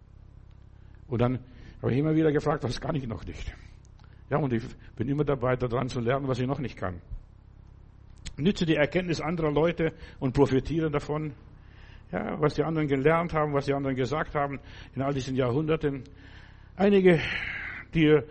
S1: Und dann habe ich immer wieder gefragt, was kann ich noch nicht? Ja, und ich bin immer dabei, daran zu lernen, was ich noch nicht kann. Nütze die Erkenntnis anderer Leute und profitiere davon. Ja, was die anderen gelernt haben, was die anderen gesagt haben in all diesen Jahrhunderten. Eigne dir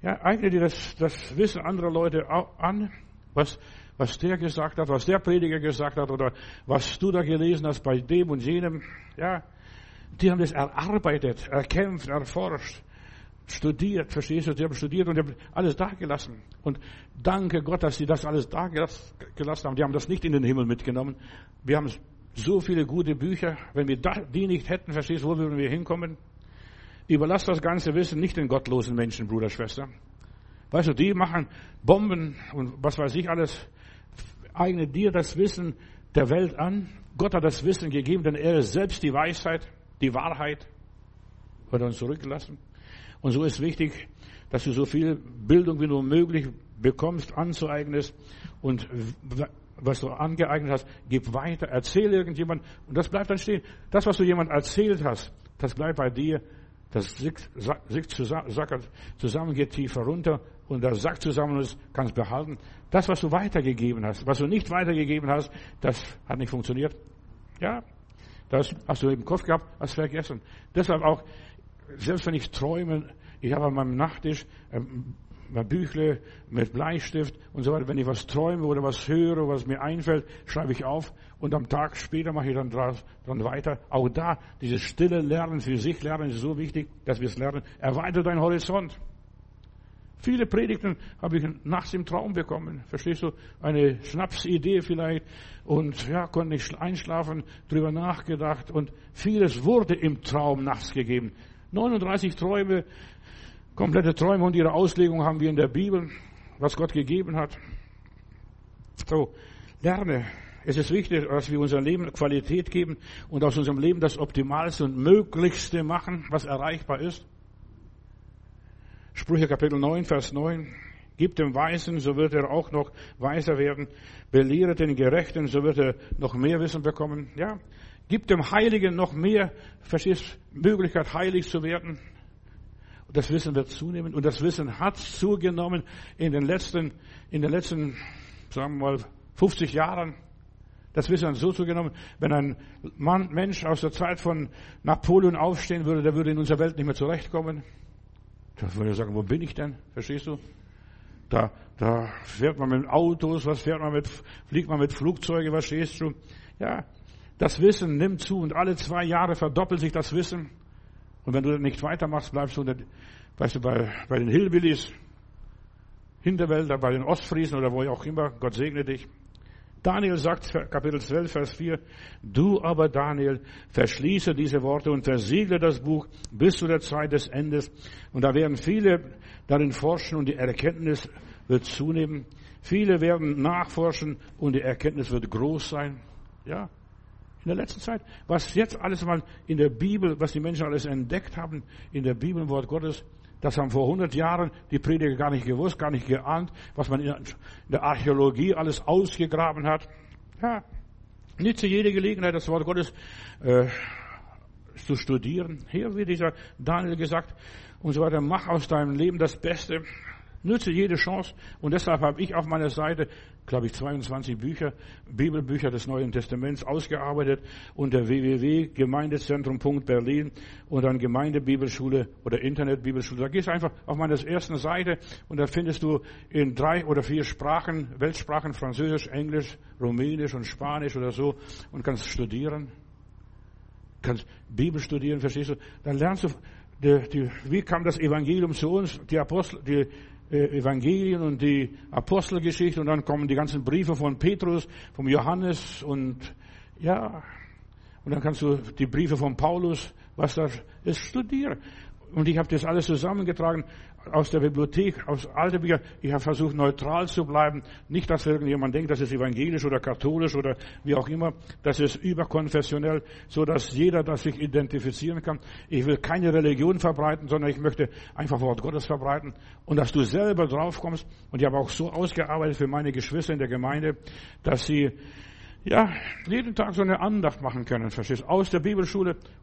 S1: das Wissen anderer Leute an, was der gesagt hat, was der Prediger gesagt hat oder was du da gelesen hast bei dem und jenem. Ja, die haben das erarbeitet, erkämpft, erforscht, studiert, verstehst du? Die haben studiert und die haben alles dagelassen. Und danke Gott, dass sie das alles dagelassen haben. Die haben das nicht in den Himmel mitgenommen. Wir haben so viele gute Bücher. Wenn wir die nicht hätten, verstehst du, wo würden wir hinkommen? Überlass das ganze Wissen nicht den gottlosen Menschen, Bruder, Schwester. Weißt du, die machen Bomben und was weiß ich alles. Eigne dir das Wissen der Welt an. Gott hat das Wissen gegeben, denn er ist selbst die Weisheit, die Wahrheit. Hat er uns zurückgelassen. Und so ist wichtig, dass du so viel Bildung wie nur möglich bekommst, anzueignest und was du angeeignet hast, gib weiter, erzähl irgendjemand und das bleibt dann stehen. Das, was du jemand erzählt hast, das bleibt bei dir, das sackt zusammen, geht tiefer runter und das sackt zusammen und kannst behalten. Das, was du weitergegeben hast, was du nicht weitergegeben hast, das hat nicht funktioniert. Ja, das hast du im Kopf gehabt, hast vergessen. Deshalb auch, selbst wenn ich träume, ich habe an meinem Nachttisch mein Büchle mit Bleistift und so weiter. Wenn ich was träume oder was höre, was mir einfällt, schreibe ich auf und am Tag später mache ich dann weiter. Auch da, dieses stille Lernen, für sich lernen, ist so wichtig, dass wir es lernen. Erweitere deinen Horizont. Viele Predigten habe ich nachts im Traum bekommen. Verstehst du? Eine Schnapsidee vielleicht. Und ja, konnte nicht einschlafen, drüber nachgedacht. Und vieles wurde im Traum nachts gegeben. 39 Träume, komplette Träume und ihre Auslegung haben wir in der Bibel, was Gott gegeben hat. So, lerne. Es ist wichtig, dass wir unserem Leben Qualität geben und aus unserem Leben das Optimalste und Möglichste machen, was erreichbar ist. Sprüche Kapitel 9, Vers 9. Gib dem Weisen, so wird er auch noch weiser werden. Belehre den Gerechten, so wird er noch mehr Wissen bekommen. Ja, gib dem Heiligen noch mehr, verstehst, Möglichkeit, heilig zu werden. Und das Wissen wird zunehmen. Und das Wissen hat zugenommen in den letzten, sagen wir mal, 50 Jahren. Das Wissen hat so zugenommen. Wenn ein Mensch aus der Zeit von Napoleon aufstehen würde, der würde in unserer Welt nicht mehr zurechtkommen. Da würde er sagen, wo bin ich denn? Verstehst du? Da fährt man mit Autos, fliegt man mit Flugzeugen, verstehst du? Ja, das Wissen nimmt zu und alle 2 Jahre verdoppelt sich das Wissen. Und wenn du nicht weitermachst, bleibst du, weißt du, bei den Hillbillies, Hinterwälder, bei den Ostfriesen oder wo auch immer. Gott segne dich. Daniel sagt, Kapitel 12, Vers 4, du aber, Daniel, verschließe diese Worte und versiegle das Buch bis zu der Zeit des Endes. Und da werden viele darin forschen und die Erkenntnis wird zunehmen. Viele werden nachforschen und die Erkenntnis wird groß sein. Ja, in der letzten Zeit. Was jetzt alles mal in der Bibel, was die Menschen alles entdeckt haben, in der Bibel, im Wort Gottes, das haben vor 100 Jahren die Prediger gar nicht gewusst, gar nicht geahnt, was man in der Archäologie alles ausgegraben hat. Ja, nütze jede Gelegenheit, das Wort Gottes zu studieren. Hier wird dieser Daniel gesagt und so weiter. Mach aus deinem Leben das Beste. Nütze jede Chance. Und deshalb habe ich auf meiner Seite, glaube ich, 22 Bibelbücher des Neuen Testaments ausgearbeitet unter www.gemeindezentrum.berlin und dann Gemeindebibelschule oder Internetbibelschule. Da gehst du einfach auf meine erste Seite und da findest du in 3 oder 4 Sprachen, Weltsprachen, Französisch, Englisch, Rumänisch und Spanisch oder so und kannst studieren. Kannst Bibel studieren, verstehst du? Dann lernst du, wie kam das Evangelium zu uns, die Evangelien und die Apostelgeschichte und dann kommen die ganzen Briefe von Petrus, vom Johannes und ja, und dann kannst du die Briefe von Paulus, was da ist, studieren. Und ich habe das alles zusammengetragen aus der Bibliothek, aus alten Büchern. Ich habe versucht, neutral zu bleiben. Nicht, dass irgendjemand denkt, das ist evangelisch oder katholisch oder wie auch immer. Das ist überkonfessionell, so dass jeder das sich identifizieren kann. Ich will keine Religion verbreiten, sondern ich möchte einfach Wort Gottes verbreiten. Und dass du selber drauf kommst. Und ich habe auch so ausgearbeitet für meine Geschwister in der Gemeinde, dass sie ja jeden Tag so eine Andacht machen können, verstehst du? Aus der Bibelschule.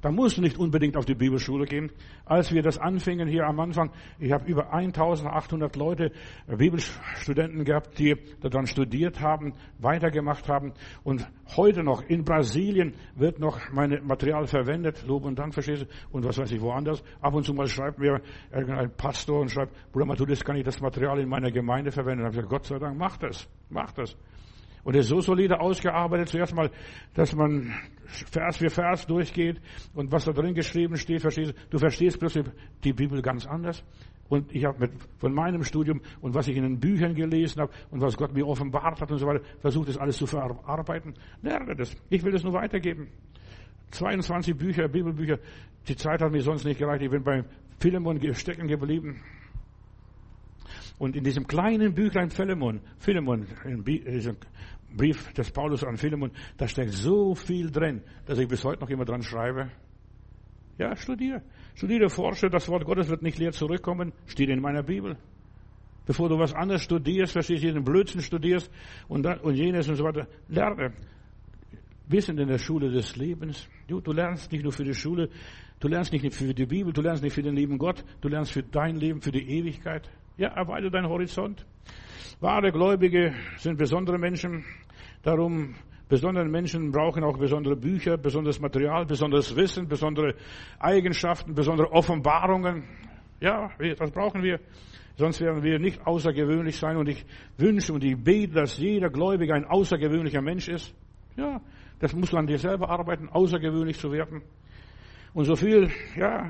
S1: Da musst du nicht unbedingt auf die Bibelschule gehen. Als wir das anfingen hier am Anfang, ich habe über 1800 Leute, Bibelstudenten gehabt, die daran studiert haben, weitergemacht haben. Und heute noch in Brasilien wird noch mein Material verwendet, Lob und Dank, verstehst du? Und was weiß ich, woanders. Ab und zu mal schreibt mir irgendein Pastor und schreibt, Bruder Matthäus, kann ich das Material in meiner Gemeinde verwenden? Und ich habe gesagt, Gott sei Dank, mach das. Und er ist so solide ausgearbeitet, zuerst mal, dass man Vers für Vers durchgeht und was da drin geschrieben steht, verstehst du verstehst plötzlich die Bibel ganz anders. Und ich habe von meinem Studium und was ich in den Büchern gelesen habe und was Gott mir offenbart hat und so weiter, versucht das alles zu verarbeiten. Lerne das. Ich will das nur weitergeben. 22 Bücher, Bibelbücher. Die Zeit hat mir sonst nicht gereicht. Ich bin bei Philemon stecken geblieben. Und in diesem kleinen Büchlein Philemon, in diesem Brief des Paulus an Philemon, da steckt so viel drin, dass ich bis heute noch immer dran schreibe. Ja, studiere, forsche, das Wort Gottes wird nicht leer zurückkommen, steht in meiner Bibel. Bevor du was anderes studierst, verstehst du, jeden Blödsinn studierst und jenes und so weiter, lerne. Wir sind in der Schule des Lebens. Du lernst nicht nur für die Schule, du lernst nicht für die Bibel, du lernst nicht für den lieben Gott, du lernst für dein Leben, für die Ewigkeit. Ja, erweite deinen Horizont. Wahre Gläubige sind besondere Menschen. Darum, besondere Menschen brauchen auch besondere Bücher, besonderes Material, besonderes Wissen, besondere Eigenschaften, besondere Offenbarungen. Ja, das brauchen wir. Sonst werden wir nicht außergewöhnlich sein. Und ich wünsche und ich bete, dass jeder Gläubige ein außergewöhnlicher Mensch ist. Ja, das musst du an dir selber arbeiten, außergewöhnlich zu werden. Und so viel, ja,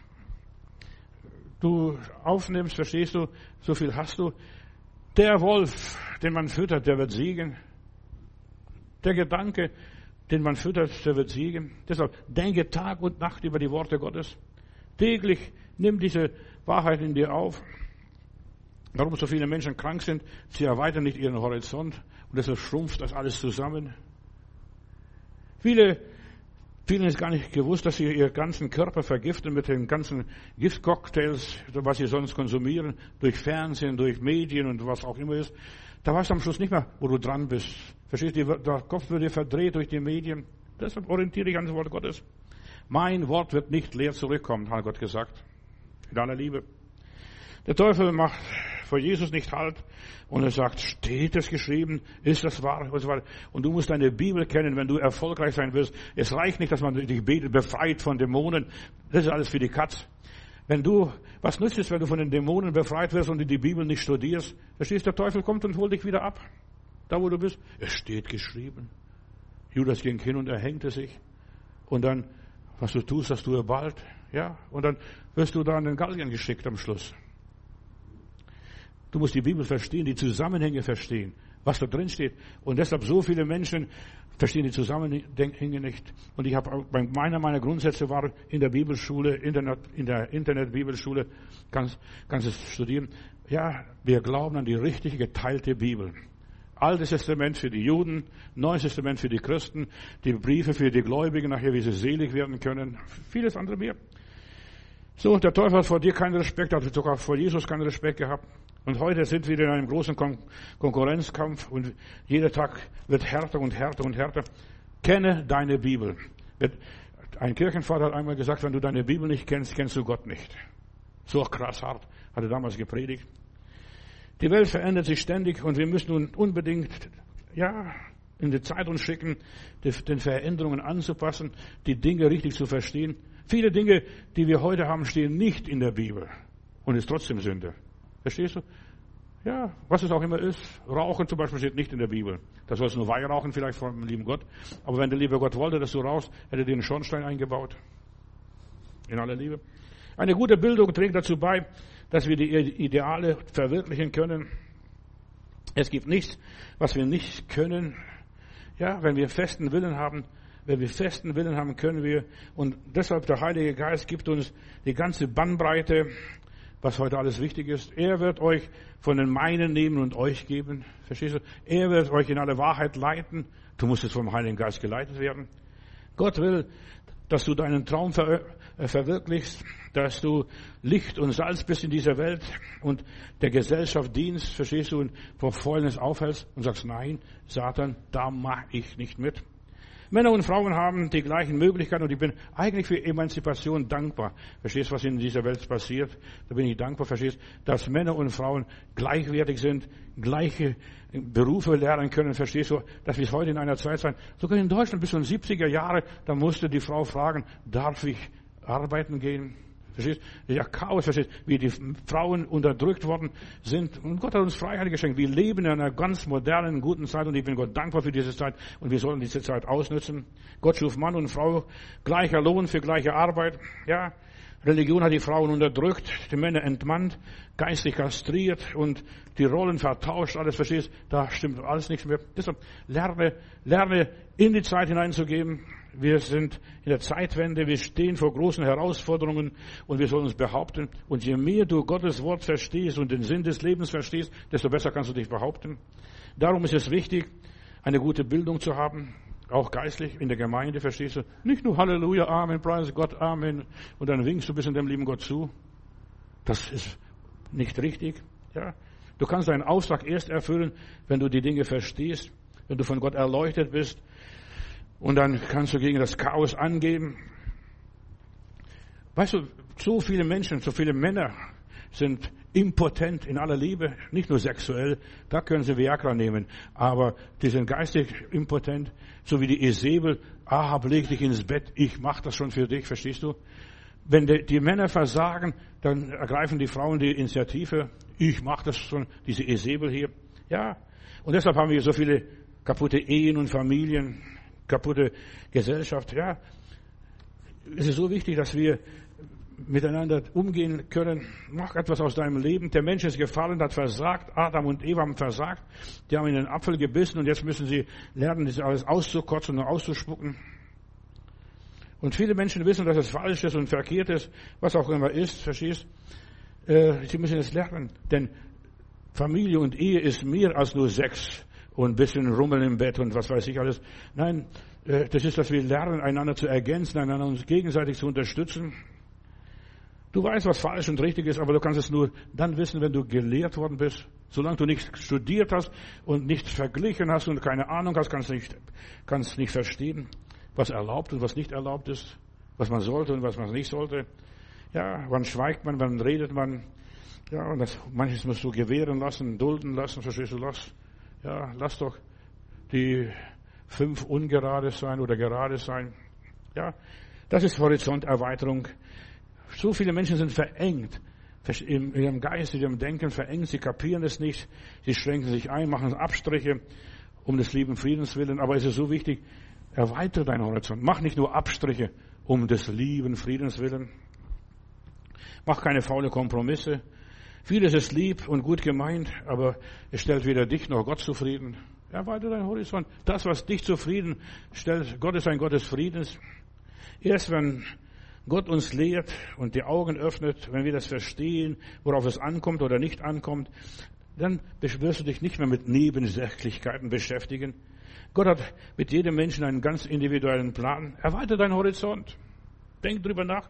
S1: du aufnimmst, verstehst du, so viel hast du. Der Wolf, den man füttert, der wird siegen. Der Gedanke, den man füttert, der wird siegen. Deshalb denke Tag und Nacht über die Worte Gottes. Täglich nimm diese Wahrheit in dir auf. Warum so viele Menschen krank sind, sie erweitern nicht ihren Horizont und deshalb schrumpft das alles zusammen. Vielen ist gar nicht gewusst, dass sie ihren ganzen Körper vergiften mit den ganzen Giftcocktails, was sie sonst konsumieren, durch Fernsehen, durch Medien und was auch immer ist. Da weißt du am Schluss nicht mehr, wo du dran bist. Verstehst du, der Kopf wird dir verdreht durch die Medien. Deshalb orientiere dich an das Wort Gottes. Mein Wort wird nicht leer zurückkommen, hat Gott gesagt. In aller Liebe. Der Teufel macht vor Jesus nicht Halt und er sagt, steht es geschrieben, ist das wahr und so weiter. Und du musst deine Bibel kennen, wenn du erfolgreich sein willst. Es reicht nicht, dass man dich betet, befreit von Dämonen. Das ist alles für die Katz. Was nützt es, wenn du von den Dämonen befreit wirst und die Bibel nicht studierst? Verstehst du, der Teufel kommt und holt dich wieder ab. Da, wo du bist. Es steht geschrieben. Judas ging hin und erhängte sich. Und dann, was du tust, das tue bald. Ja, und dann wirst du da an den Galgen geschickt am Schluss. Du musst die Bibel verstehen, die Zusammenhänge verstehen, was da drin steht. Und deshalb so viele Menschen verstehen die Zusammenhänge nicht. Und ich habe meiner Grundsätze war in der Bibelschule, in der Internet-Bibelschule, kannst es studieren. Ja, wir glauben an die richtige geteilte Bibel. Altes Testament für die Juden, Neues Testament für die Christen, die Briefe für die Gläubigen, nachher wie sie selig werden können, vieles andere mehr. So, der Teufel hat vor dir keinen Respekt, hat sogar vor Jesus keinen Respekt gehabt. Und heute sind wir in einem großen Konkurrenzkampf und jeder Tag wird härter und härter und härter. Kenne deine Bibel. Ein Kirchenvater hat einmal gesagt, wenn du deine Bibel nicht kennst, kennst du Gott nicht. So krass hart, hat er damals gepredigt. Die Welt verändert sich ständig und wir müssen nun unbedingt, in die Zeit uns schicken, den Veränderungen anzupassen, die Dinge richtig zu verstehen. Viele Dinge, die wir heute haben, stehen nicht in der Bibel und ist trotzdem Sünde. Verstehst du? Ja, was es auch immer ist. Rauchen zum Beispiel steht nicht in der Bibel. Da sollst du nur Weihrauchen vielleicht vom lieben Gott. Aber wenn der liebe Gott wollte, dass du rauchst, hätte er dir einen Schornstein eingebaut. In aller Liebe. Eine gute Bildung trägt dazu bei, dass wir die Ideale verwirklichen können. Es gibt nichts, was wir nicht können. Ja, wenn wir festen Willen haben, können wir. Und deshalb der Heilige Geist gibt uns die ganze Bandbreite, was heute alles wichtig ist. Er wird euch von den meinen nehmen und euch geben. Verstehst du? Er wird euch in alle Wahrheit leiten. Du musst jetzt vom Heiligen Geist geleitet werden. Gott will, dass du deinen Traum verwirklichst, dass du Licht und Salz bist in dieser Welt und der Gesellschaft dienst, verstehst du, und vor Fäulnis aufhältst und sagst, nein, Satan, da mache ich nicht mit. Männer und Frauen haben die gleichen Möglichkeiten und ich bin eigentlich für Emanzipation dankbar. Verstehst du, was in dieser Welt passiert? Da bin ich dankbar, verstehst du, dass Männer und Frauen gleichwertig sind, gleiche Berufe lernen können, verstehst du, dass wir heute in einer Zeit sein. Sogar in Deutschland bis zu den 70er Jahre, da musste die Frau fragen, darf ich arbeiten gehen? Verstehst? Ja, Chaos, verstehst? Wie die Frauen unterdrückt worden sind. Und Gott hat uns Freiheit geschenkt. Wir leben in einer ganz modernen, guten Zeit und ich bin Gott dankbar für diese Zeit und wir sollen diese Zeit ausnutzen. Gott schuf Mann und Frau, gleicher Lohn für gleiche Arbeit. Ja, Religion hat die Frauen unterdrückt, die Männer entmannt, geistig kastriert und die Rollen vertauscht, alles, verstehst? Da stimmt alles nichts mehr. Deshalb lerne in die Zeit hineinzugeben. Wir sind in der Zeitwende, wir stehen vor großen Herausforderungen und wir sollen uns behaupten. Und je mehr du Gottes Wort verstehst und den Sinn des Lebens verstehst, desto besser kannst du dich behaupten. Darum ist es wichtig, eine gute Bildung zu haben, auch geistlich in der Gemeinde, verstehst du? Nicht nur Halleluja, Amen, preise Gott, Amen und dann winkst du ein bisschen dem lieben Gott zu. Das ist nicht richtig. Ja? Du kannst deinen Auftrag erst erfüllen, wenn du die Dinge verstehst, wenn du von Gott erleuchtet bist. Und dann kannst du gegen das Chaos angehen. Weißt du, so viele Menschen, so viele Männer sind impotent in aller Liebe, nicht nur sexuell, da können sie Viagra nehmen, aber die sind geistig impotent, so wie die Isabel, Ahab, leg dich ins Bett, ich mach das schon für dich, verstehst du? Wenn die Männer versagen, dann ergreifen die Frauen die Initiative, ich mach das schon, diese Isabel hier. Ja, und deshalb haben wir so viele kaputte Ehen und Familien, kaputte Gesellschaft. Ja, es ist so wichtig, dass wir miteinander umgehen können. Mach etwas aus deinem Leben. Der Mensch ist gefallen, hat versagt. Adam und Eva haben versagt. Die haben in den Apfel gebissen und jetzt müssen sie lernen, das alles auszukotzen und auszuspucken. Und viele Menschen wissen, dass es falsch ist und verkehrt ist, was auch immer ist, verstehst? Sie müssen es lernen, denn Familie und Ehe ist mehr als nur Sex und ein bisschen Rummeln im Bett und was weiß ich alles. Nein, das ist, dass wir lernen, einander zu ergänzen, einander uns gegenseitig zu unterstützen. Du weißt, was falsch und richtig ist, aber du kannst es nur dann wissen, wenn du gelehrt worden bist. Solange du nicht studiert hast und nicht verglichen hast und keine Ahnung hast, kannst du nicht verstehen, was erlaubt und was nicht erlaubt ist, was man sollte und was man nicht sollte. Ja, wann schweigt man, wann redet man. Ja, und manches musst du gewähren lassen, dulden lassen, verstehst du, lass doch die 5 ungerade sein oder gerade sein. Ja, das ist Horizonterweiterung. So viele Menschen sind verengt, in ihrem Geist, in ihrem Denken verengt, sie kapieren es nicht, sie schränken sich ein, machen Abstriche um des lieben Friedens willen, aber es ist so wichtig, erweitere deinen Horizont. Mach nicht nur Abstriche um des lieben Friedens willen. Mach keine faule Kompromisse. Vieles ist lieb und gut gemeint, aber es stellt weder dich noch Gott zufrieden. Erweitere deinen Horizont. Das, was dich zufrieden stellt, Gott ist ein Gott des Friedens. Erst wenn Gott uns lehrt und die Augen öffnet, wenn wir das verstehen, worauf es ankommt oder nicht ankommt, dann wirst du dich nicht mehr mit Nebensächlichkeiten beschäftigen. Gott hat mit jedem Menschen einen ganz individuellen Plan. Erweitere deinen Horizont. Denk drüber nach,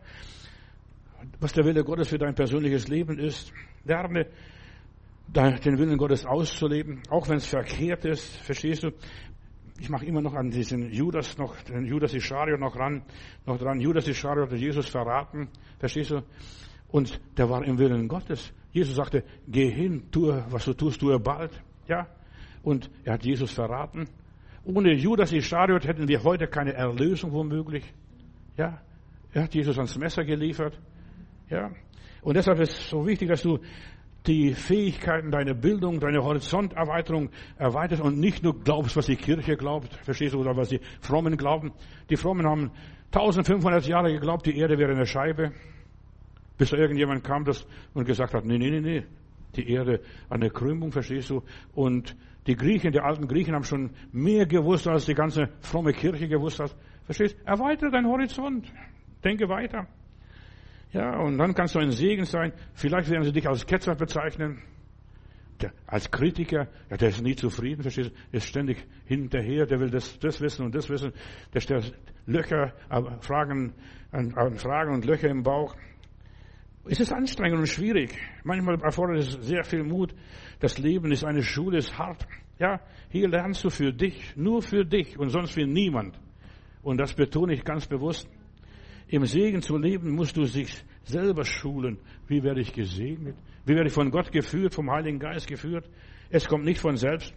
S1: was der Wille Gottes für dein persönliches Leben ist. Lerne, den Willen Gottes auszuleben, auch wenn es verkehrt ist. Verstehst du? Ich mache immer noch an diesen den Judas Ischariot noch dran. Judas Ischariot hat Jesus verraten. Verstehst du? Und der war im Willen Gottes. Jesus sagte, geh hin, tue, was du tust, tue bald. Ja? Und er hat Jesus verraten. Ohne Judas Ischariot hätten wir heute keine Erlösung womöglich. Ja? Er hat Jesus ans Messer geliefert. Ja? Und deshalb ist es so wichtig, dass du die Fähigkeiten, deine Bildung, deine Horizonterweiterung erweiterst und nicht nur glaubst, was die Kirche glaubt, verstehst du, oder was die Frommen glauben. Die Frommen haben 1500 Jahre geglaubt, die Erde wäre eine Scheibe, bis da irgendjemand kam und gesagt hat, nee, die Erde eine Krümmung, verstehst du. Und die alten Griechen haben schon mehr gewusst, als die ganze fromme Kirche gewusst hat. Verstehst du? Erweitere deinen Horizont. Denke weiter. Ja, und dann kannst du ein Segen sein. Vielleicht werden sie dich als Ketzer bezeichnen. Als Kritiker, ja, der ist nie zufrieden, verstehst du? Ist ständig hinterher, der will das wissen und das wissen. Der stellt Fragen und Löcher im Bauch. Es ist anstrengend und schwierig. Manchmal erfordert es sehr viel Mut. Das Leben ist eine Schule, ist hart. Ja, hier lernst du für dich, nur für dich und sonst für niemand. Und das betone ich ganz bewusst. Im Segen zu leben, musst du sich selber schulen. Wie werde ich gesegnet? Wie werde ich von Gott geführt, vom Heiligen Geist geführt? Es kommt nicht von selbst.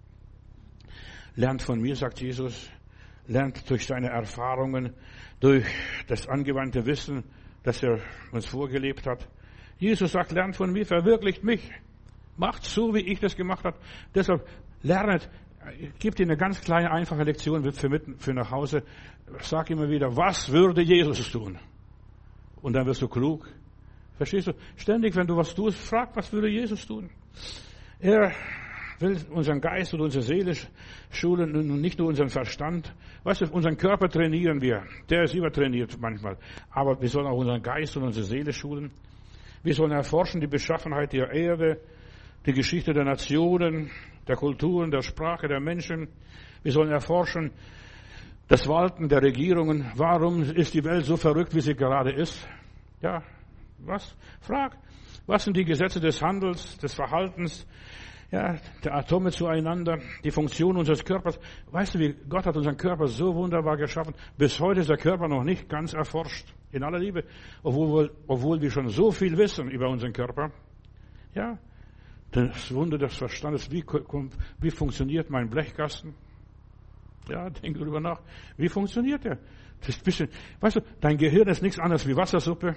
S1: Lernt von mir, sagt Jesus. Lernt durch seine Erfahrungen, durch das angewandte Wissen, das er uns vorgelebt hat. Jesus sagt, lernt von mir, verwirklicht mich. Macht so, wie ich das gemacht habe. Deshalb lernet, gib dir eine ganz kleine, einfache Lektion für nach Hause. Sag immer wieder, was würde Jesus tun? Und dann wirst du klug. Verstehst du? Ständig, wenn du was tust, frag, was würde Jesus tun? Er will unseren Geist und unsere Seele schulen und nicht nur unseren Verstand. Weißt du, unseren Körper trainieren wir. Der ist übertrainiert manchmal. Aber wir sollen auch unseren Geist und unsere Seele schulen. Wir sollen erforschen die Beschaffenheit der Erde, die Geschichte der Nationen, der Kulturen, der Sprache der Menschen. Wir sollen erforschen das Walten der Regierungen. Warum ist die Welt so verrückt, wie sie gerade ist? Ja, was? Frag. Was sind die Gesetze des Handels, des Verhaltens, ja, der Atome zueinander, die Funktion unseres Körpers? Weißt du, wie Gott hat unseren Körper so wunderbar geschaffen? Bis heute ist der Körper noch nicht ganz erforscht. In aller Liebe. Obwohl wir schon so viel wissen über unseren Körper. Ja, das Wunder des Verstandes. Wie funktioniert mein Blechkasten? Ja, denk darüber nach. Wie funktioniert der? Das ist ein bisschen, weißt du, dein Gehirn ist nichts anderes wie Wassersuppe.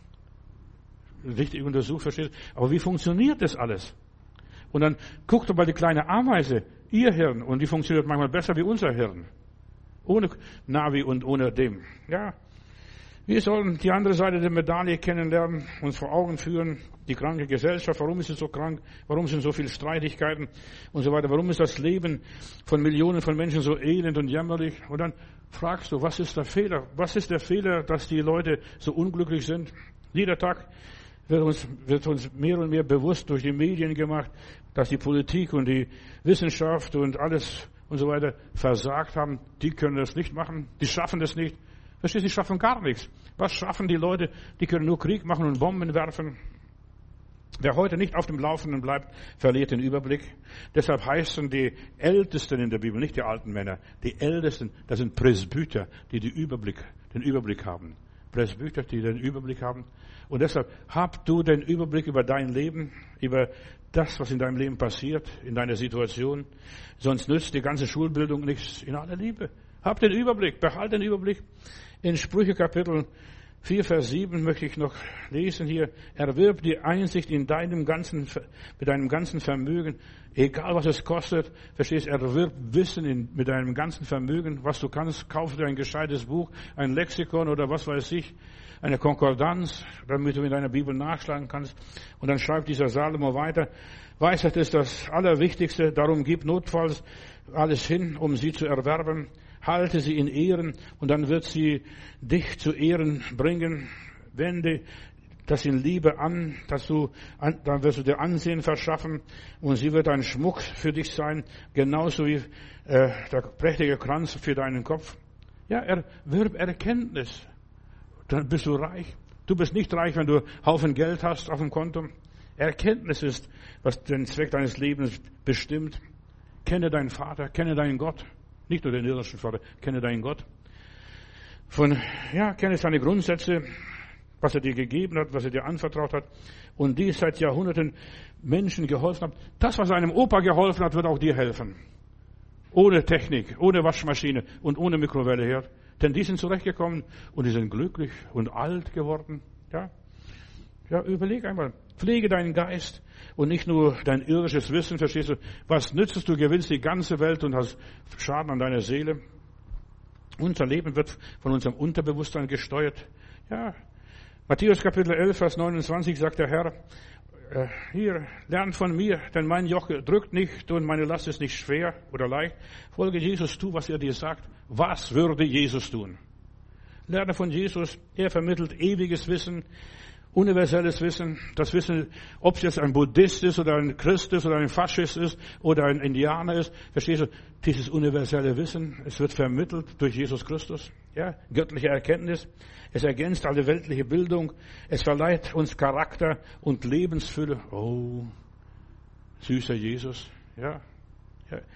S1: Richtig untersucht, verstehst du? Aber wie funktioniert das alles? Und dann guck doch mal die kleine Ameise, ihr Hirn, und die funktioniert manchmal besser wie unser Hirn. Ohne Navi und ohne dem. Ja. Wir sollen die andere Seite der Medaille kennenlernen, uns vor Augen führen, die kranke Gesellschaft, warum ist sie so krank, warum sind so viele Streitigkeiten und so weiter, warum ist das Leben von Millionen von Menschen so elend und jämmerlich? Und dann fragst du, was ist der Fehler? Was ist der Fehler, dass die Leute so unglücklich sind? Jeder Tag wird uns mehr und mehr bewusst durch die Medien gemacht, dass die Politik und die Wissenschaft und alles und so weiter versagt haben. Die können das nicht machen, die schaffen das nicht. Verstehst du, die schaffen gar nichts. Was schaffen die Leute? Die können nur Krieg machen und Bomben werfen. Wer heute nicht auf dem Laufenden bleibt, verliert den Überblick. Deshalb heißen die Ältesten in der Bibel, nicht die alten Männer, die Ältesten, das sind Presbyter, die den Überblick haben. Presbyter, die den Überblick haben. Und deshalb hab du den Überblick über dein Leben, über das, was in deinem Leben passiert, in deiner Situation. Sonst nützt die ganze Schulbildung nichts. In aller Liebe. Hab den Überblick, behalt den Überblick. In Sprüche Kapitel 4, Vers 7 möchte ich noch lesen hier. Erwirb die Einsicht mit deinem ganzen Vermögen, egal was es kostet. Verstehst, erwirb Wissen mit deinem ganzen Vermögen, was du kannst. Kauf dir ein gescheites Buch, ein Lexikon oder was weiß ich, eine Konkordanz, damit du in deiner Bibel nachschlagen kannst. Und dann schreibt dieser Salomo weiter, Weisheit ist das Allerwichtigste, darum gib notfalls alles hin, um sie zu erwerben. Halte sie in Ehren und dann wird sie dich zu Ehren bringen. Wende das in Liebe an, dann wirst du dir Ansehen verschaffen und sie wird ein Schmuck für dich sein, genauso wie der prächtige Kranz für deinen Kopf. Ja, erwirb Erkenntnis, dann bist du reich. Du bist nicht reich, wenn du Haufen Geld hast auf dem Konto. Erkenntnis ist, was den Zweck deines Lebens bestimmt. Kenne deinen Vater, kenne deinen Gott. Nicht nur den irdischen Vater, kenne deinen Gott. Kenne seine Grundsätze, was er dir gegeben hat, was er dir anvertraut hat. Und die seit Jahrhunderten Menschen geholfen hat. Das, was einem Opa geholfen hat, wird auch dir helfen. Ohne Technik, ohne Waschmaschine und ohne Mikrowelleherd. Denn die sind zurechtgekommen und die sind glücklich und alt geworden. Ja, überleg einmal. Pflege deinen Geist und nicht nur dein irdisches Wissen, verstehst du? Was nützt es, du gewinnst die ganze Welt und hast Schaden an deiner Seele? Unser Leben wird von unserem Unterbewusstsein gesteuert. Ja, Matthäus Kapitel 11, Vers 29 sagt der Herr, hier, lernt von mir, denn mein Joch drückt nicht und meine Last ist nicht schwer oder leicht. Folge Jesus, tu, was er dir sagt. Was würde Jesus tun? Lerne von Jesus, er vermittelt ewiges Wissen, universelles Wissen, das Wissen, ob es jetzt ein Buddhist ist oder ein Christ ist oder ein Faschist ist oder ein Indianer ist. Verstehst du? Dieses universelle Wissen, es wird vermittelt durch Jesus Christus. Ja, göttliche Erkenntnis. Es ergänzt alle weltliche Bildung. Es verleiht uns Charakter und Lebensfülle. Oh, süßer Jesus. Ja.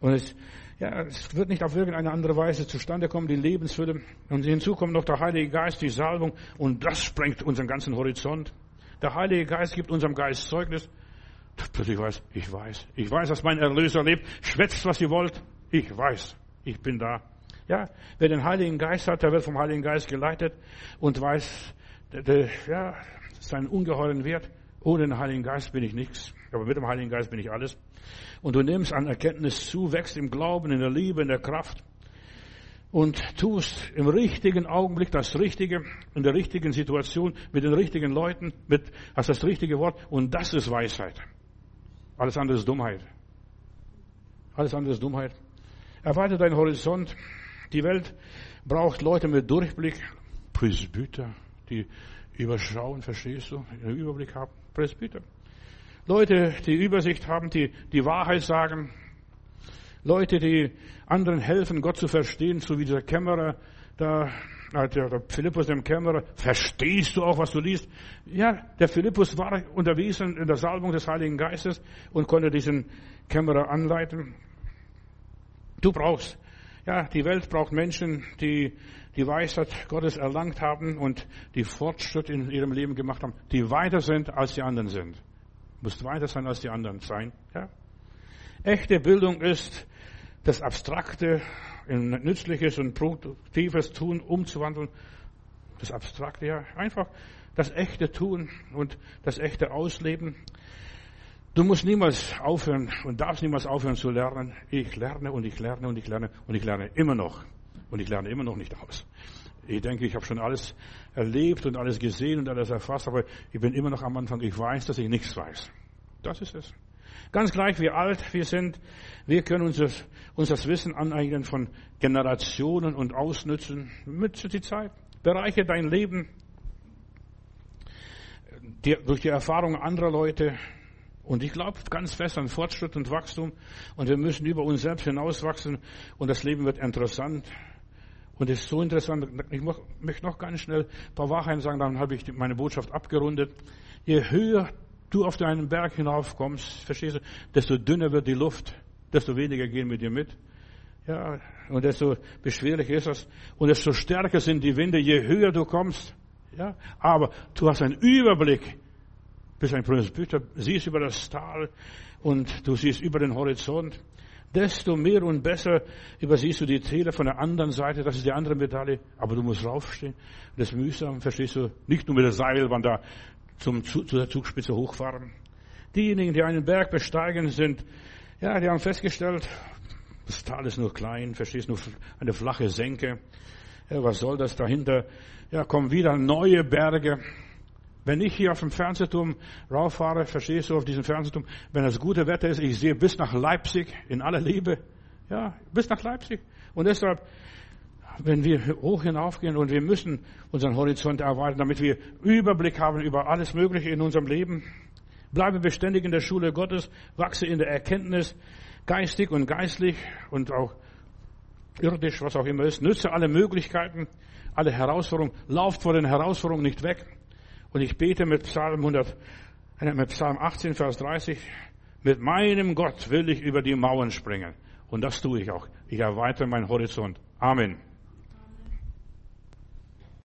S1: Und es wird nicht auf irgendeine andere Weise zustande kommen, die Lebensfülle. Und hinzu kommt noch der Heilige Geist, die Salbung. Und das sprengt unseren ganzen Horizont. Der Heilige Geist gibt unserem Geist Zeugnis. Plötzlich ich weiß, dass mein Erlöser lebt. Schwätzt, was ihr wollt. Ich weiß, ich bin da. Ja, wer den Heiligen Geist hat, der wird vom Heiligen Geist geleitet und weiß, seinen ungeheuren Wert. Ohne den Heiligen Geist bin ich nichts. Aber mit dem Heiligen Geist bin ich alles. Und du nimmst an Erkenntnis zu, wächst im Glauben, in der Liebe, in der Kraft und tust im richtigen Augenblick das Richtige, in der richtigen Situation, mit den richtigen Leuten, hast das richtige Wort und das ist Weisheit. Alles andere ist Dummheit. Alles andere ist Dummheit. Erweite deinen Horizont. Die Welt braucht Leute mit Durchblick, Presbyter, die überschauen, verstehst du, einen Überblick haben, Presbyter. Leute, die Übersicht haben, die Wahrheit sagen. Leute, die anderen helfen, Gott zu verstehen, so wie dieser Kämmerer, der Philippus dem Kämmerer. Verstehst du auch, was du liest? Ja, der Philippus war unterwiesen in der Salbung des Heiligen Geistes und konnte diesen Kämmerer anleiten. Die Welt braucht Menschen, die die Weisheit Gottes erlangt haben und die Fortschritte in ihrem Leben gemacht haben, die weiter sind, als die anderen sind. Du musst weiter sein, als die anderen sein. Ja? Echte Bildung ist, das Abstrakte in nützliches und produktives Tun umzuwandeln. Das Abstrakte, ja, einfach das echte Tun und das echte Ausleben. Du musst niemals aufhören und darfst niemals aufhören zu lernen. Ich lerne und ich lerne und ich lerne und ich lerne immer noch. Und ich lerne immer noch nicht aus. Ich denke, ich habe schon alles erlebt und alles gesehen und alles erfasst, aber ich bin immer noch am Anfang. Ich weiß, dass ich nichts weiß. Das ist es. Ganz gleich, wie alt wir sind, wir können uns das Wissen aneignen von Generationen und ausnützen. Nütze die Zeit. Bereiche dein Leben durch die Erfahrung anderer Leute. Und ich glaube ganz fest an Fortschritt und Wachstum. Und wir müssen über uns selbst hinauswachsen. Und das Leben wird interessant. Und es ist so interessant. Ich möchte noch ganz schnell ein paar Wahrheiten sagen, dann habe ich meine Botschaft abgerundet. Je höher du auf deinen Berg hinaufkommst, verstehst du, desto dünner wird die Luft, desto weniger gehen mit dir mit. Ja, und desto beschwerlicher ist das. Und desto stärker sind die Winde, je höher du kommst. Ja, aber du hast einen Überblick. Bist ein Presbyter, siehst über das Tal und du siehst über den Horizont. Desto mehr und besser übersiehst du die Täler von der anderen Seite. Das ist die andere Medaille. Aber du musst raufstehen. Das ist mühsam, verstehst du? Nicht nur mit der Seilbahn da zu der Zugspitze hochfahren. Diejenigen, die einen Berg besteigen, die haben festgestellt, das Tal ist nur klein, verstehst du? Nur eine flache Senke. Ja, was soll das dahinter? Ja, kommen wieder neue Berge. Wenn ich hier auf dem Fernsehturm rauffahre, verstehst du, auf diesem Fernsehturm, wenn das gute Wetter ist, ich sehe bis nach Leipzig in aller Liebe. Ja, bis nach Leipzig. Und deshalb, wenn wir hoch hinaufgehen und wir müssen unseren Horizont erweitern, damit wir Überblick haben über alles Mögliche in unserem Leben, bleibe beständig in der Schule Gottes, wachse in der Erkenntnis, geistig und geistlich und auch irdisch, was auch immer ist, nütze alle Möglichkeiten, alle Herausforderungen, lauft vor den Herausforderungen nicht weg. Und ich bete mit Psalm 18, Vers 30, mit meinem Gott will ich über die Mauern springen. Und das tue ich auch. Ich erweitere meinen Horizont. Amen.